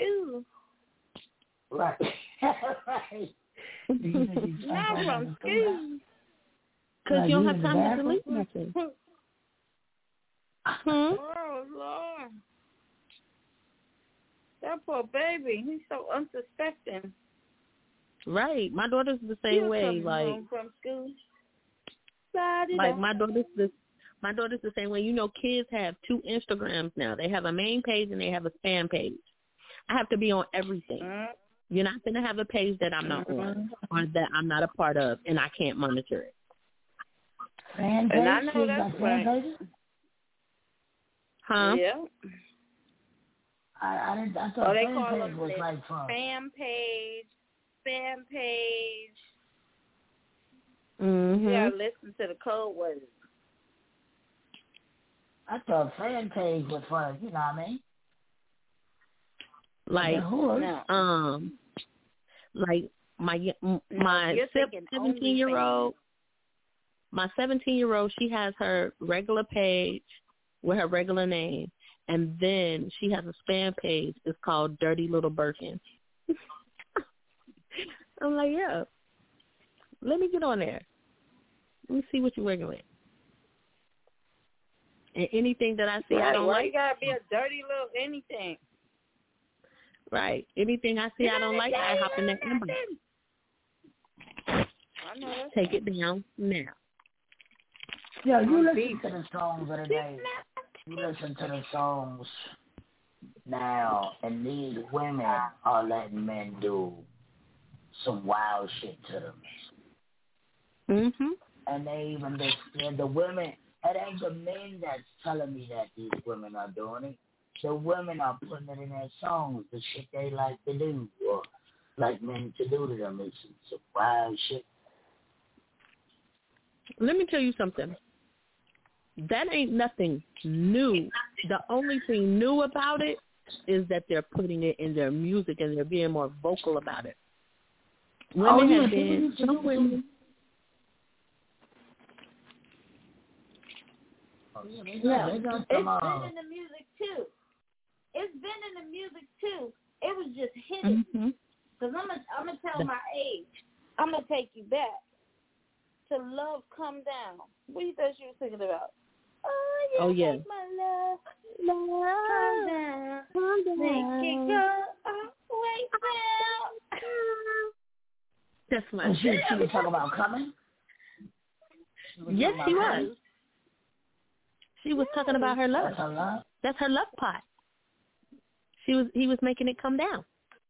Right. Right.
Not from school.
Because you don't have time to delete nothing.
Oh, Lord. That poor baby. He's so unsuspecting.
Right. My daughter's the same way. Like,
home from school.
Like my daughter's the same way. You know, kids have 2 Instagrams now. They have a main page and they have a spam page. I have to be on everything. You're not going to have a page that I'm not on or that I'm not a part of, and I can't monitor it.
Fan page?
And I know that's right.
Huh?
Yeah.
I thought
they
fan
call
page
them
was like fun.
Spam page.
Mm-hmm.
You gotta listen to the code words.
I thought fan page was fun. You know what I mean?
Like, like my 17-year-old. My 17-year-old, she has her regular page with her regular name, and then she has a spam page. It's called Dirty Little Birkin. I'm like, yeah, let me get on there. Let me see what you're working with. And anything that I see I don't like.
You gotta be a dirty little anything.
Right. Anything I see I don't like, I hop in that inbox. Take it down now.
Yeah, you listen to the songs of the day. You listen to the songs now, and these women are letting men do some wild shit to them.
Mhm.
And they even the women. It ain't the men that's telling me that these women are doing it. The women are putting it in their songs, the shit they like to do, or like men to do to them. It's some wild shit.
Let me tell you something. That ain't nothing new. The only thing new about it is that they're putting it in their music and they're being more vocal about it. Women have been, some women.
Yeah, it's been in the music too. It's been in the music too. It was just hidden. Because I'm gonna tell my age. I'm gonna take you back to Love Come Down. What do you thought she was thinking about? Oh yeah. Make my love come down. Make it go way down.
That's my
she was talking about coming?
Yes, she was. She was talking about her love.
That's her love?
That's her love pot. He was making it come down.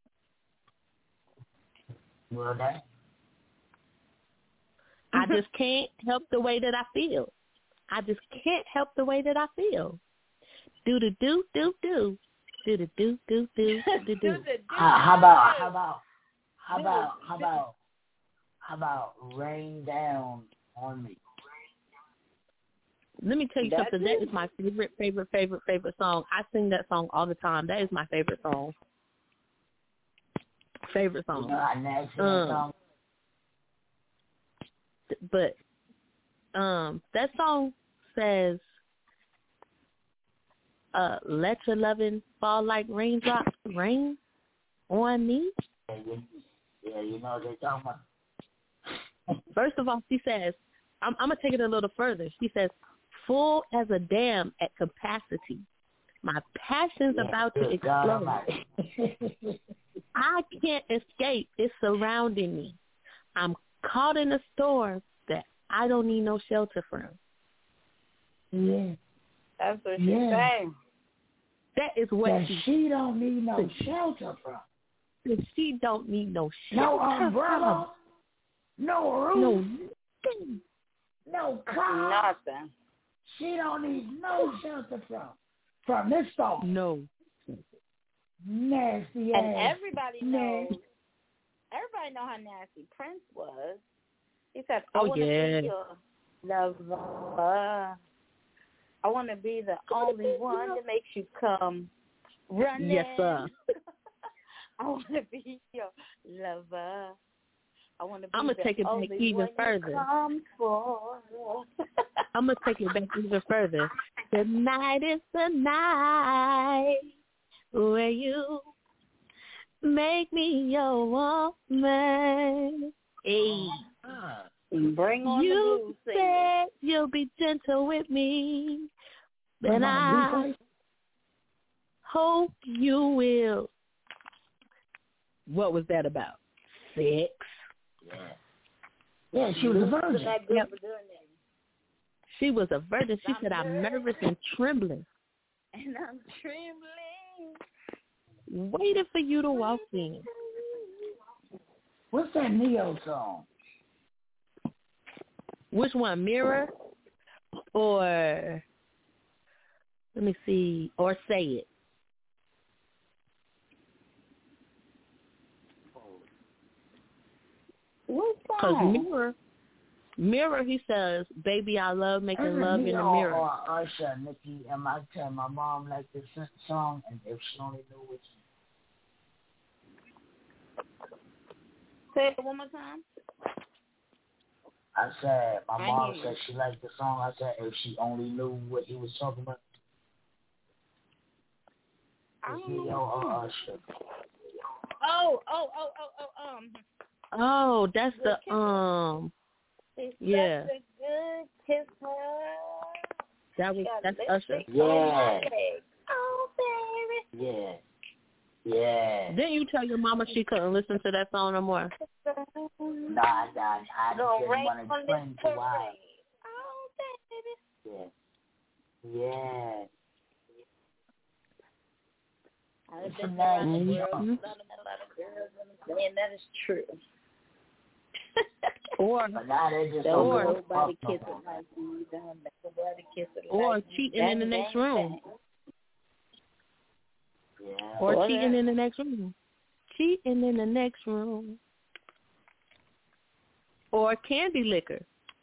Well, that.
I just can't help the way that I feel. I just can't help the way that I feel. Do do do do do do do do do do do do.
How about Rain Down on Me?
Let me tell you something. That is my favorite song. I sing that song all the time. That is my favorite song. Favorite song.
You know how nasty that song?
But that song says, let your loving fall like raindrops rain on me.
Yeah, you know what they're talking about.
First of all, she says, I'm going to take it a little further. She says, full as a dam at capacity. My passion's about to explode. I can't escape. It's surrounding me. I'm caught in a storm that I don't need no shelter from.
Yeah.
That's what she's saying.
That is what
she don't need no shelter from.
She don't need no shelter.
No umbrella. No roof. No car.
Nothing.
She don't need no shelter from this storm.
No.
Nasty
and
ass.
Everybody know how nasty Prince was. He said, I want to be your lover. I want to be the only one that makes you come running.
Yes, sir.
I want to be your lover. I want to be
I'm gonna take it back even further. I'm gonna take it back even further. Tonight is the night where you make me your woman. Hey.
Bring on
you
the blues.
You said you'll be gentle with me, and I hope you will. What was that about? Sex?
Yeah, she was a virgin.
Yep. She was a virgin. She said, I'm nervous and trembling.
And I'm trembling.
Waiting for you to walk in.
What's that Neo song?
Which one, Mirror or, let me see, or Say It? Because Mirror, he says, baby, I love making love in the mirror.
Or Usher, Nikki, and I tell my mom like this song, and if she only knew which.
Say it one more time.
I said, my mom said she liked the song. I said, if she only knew what he was talking about. It's Neo or Usher.
Oh, that's the
It's
yeah.
such a good kiss her.
That's Usher.
Yeah.
Oh, baby.
Yeah. Yeah.
Didn't you tell your mama she couldn't listen to that song no more?
Nah, I didn't want to explain to why.
Oh, baby.
Yeah.
I've been around the world, a lot of girls, and that is true.
Or
nobody kiss it like you done. Nobody kiss it like
or cheating in the next room.
Yeah.
Or cheating in the next room. Cheating in the next room. Or candy liquor.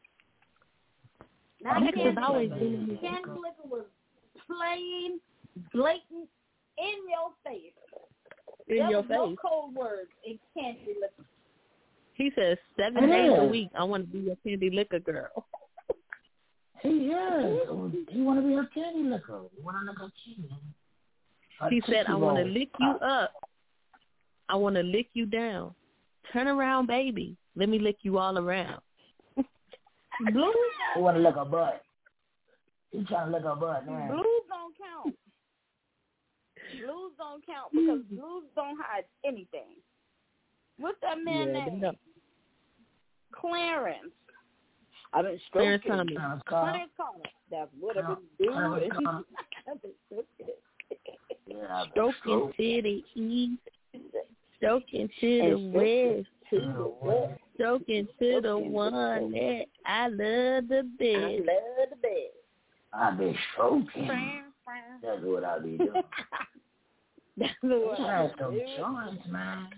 Candy
always
liquor was plain, blatant, in your face.
In your
face.
face.
No cold words in candy liquor.
He says 7 days a week, I want to be a candy liquor girl.
He is. He want to be a candy liquor. He want to lick a candy.
He said, I want to lick you up. I want to lick you down. Turn around, baby. Let me lick you all around.
Blues.
He want to lick a butt. He trying to lick a butt now.
Blues don't count. Blues don't count because blues don't hide anything. What's that man name? Clarence. I've been stroking.
Clarence
Clarence Thomas. That's what I've been doing. I've been
stroking to the east, stroking to the west, stroking to the one that I love the best.
I be stroking. That's what I be doing.
That's what
That's some joints, man.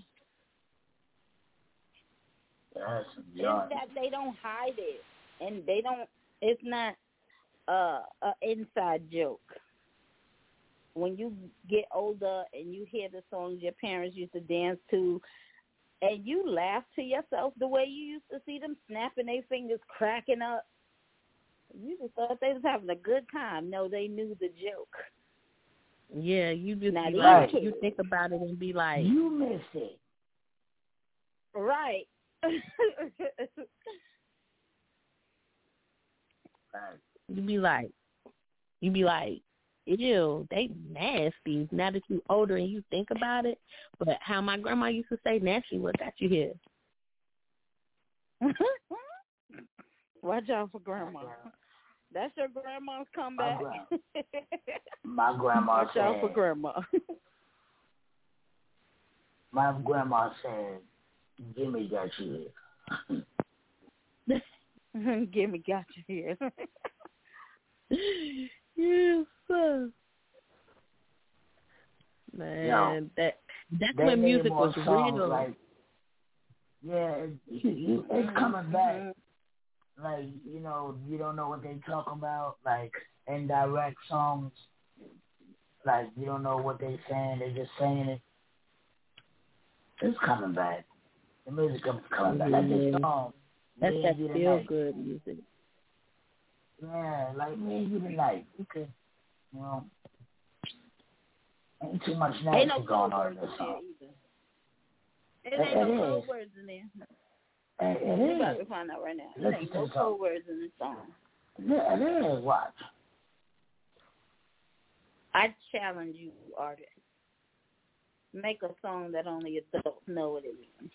That's some joints.
That they don't hide it, and they don't. It's not an inside joke. When you get older and you hear the songs your parents used to dance to, and you laugh to yourself the way you used to see them snapping their fingers, cracking up, you just thought they was having a good time. No, they knew the joke.
Yeah, you just
Not
be like,
even.
you think about it and be like,
you miss it.
Right.
you be like, ew, they nasty. Now that you older and you think about it, but how my grandma used to say, nasty, what got you here?
Watch out for grandma. That's your grandma's comeback.
My grandma
Watch out for grandma.
My grandma said, Jimmy got you
here. Jimmy got you here.
Yes, sir. Man, that's when music was real.
Like, yeah, it's coming back. Like, you know, you don't know what they talk about, like indirect songs. Like, you don't know what they saying, they just saying it. It's coming back. The music is coming back. Like this song.
That's that feel good music.
Yeah, like Me and You Tonight. You could, you know, ain't too much nasty going on in this song.
It ain't no code words in there.
It
We're
is.
about to find out right now. There ain't no code words in this song.
Yeah, it is. Watch.
I challenge you, artists. Make a song that only adults know what it means.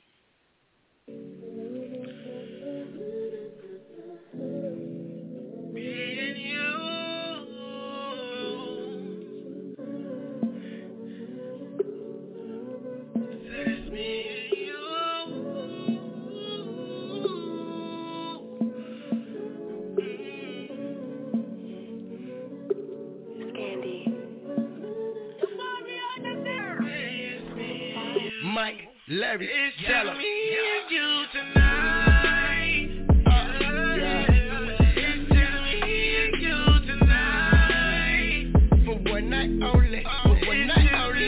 Me and you. That's me and you.
Mike, Larry, tell him.
Me and you tonight. It's just me and you tonight.
For one night only. For one night only.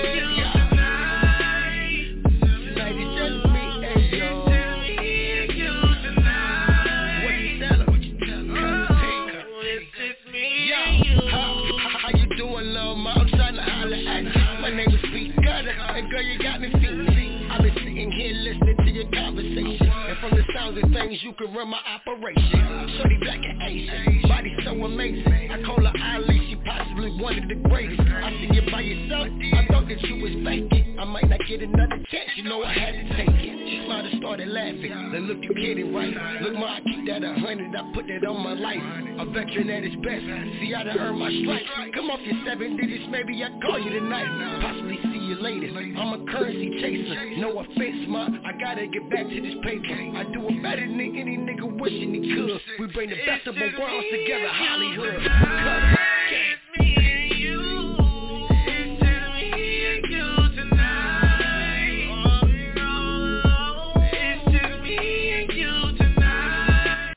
Tonight it's just me and you.
It's just me and you tonight.
What you tell him?
It's just me and you.
How you doing, lil' ma? I'm trying to holler at you. My name is Pete Gutter, and girl, you got me feeling. I've been sitting here listening to your conversation, and from the sounds of things, you can run my operation. Shorty black and Asian, body so amazing. I call her Ali, she possibly one of the greatest. I see you by yourself, I thought that you was faking. I might not get another chance, you know I had to take it. She smiled and started laughing. Then look, you get it right. Look, ma, I keep that 100, I put that on my life. A veteran at his best. See, I done earned my stripes. Come off your 7 digits, maybe I call you tonight. Possibly see you later. I'm a currency chaser. No offense, ma, I gotta get back to this paper. I do it better than any nigga wishing he could. We bring the best of both worlds together, Hollywood.
It's me and you. It's just me and you tonight. It's just me and you tonight.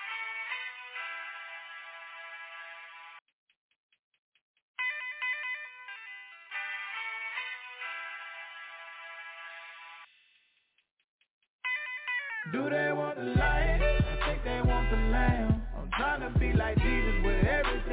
Do they want the light? I think they want the lamb. I'm trying to be like Jesus with everything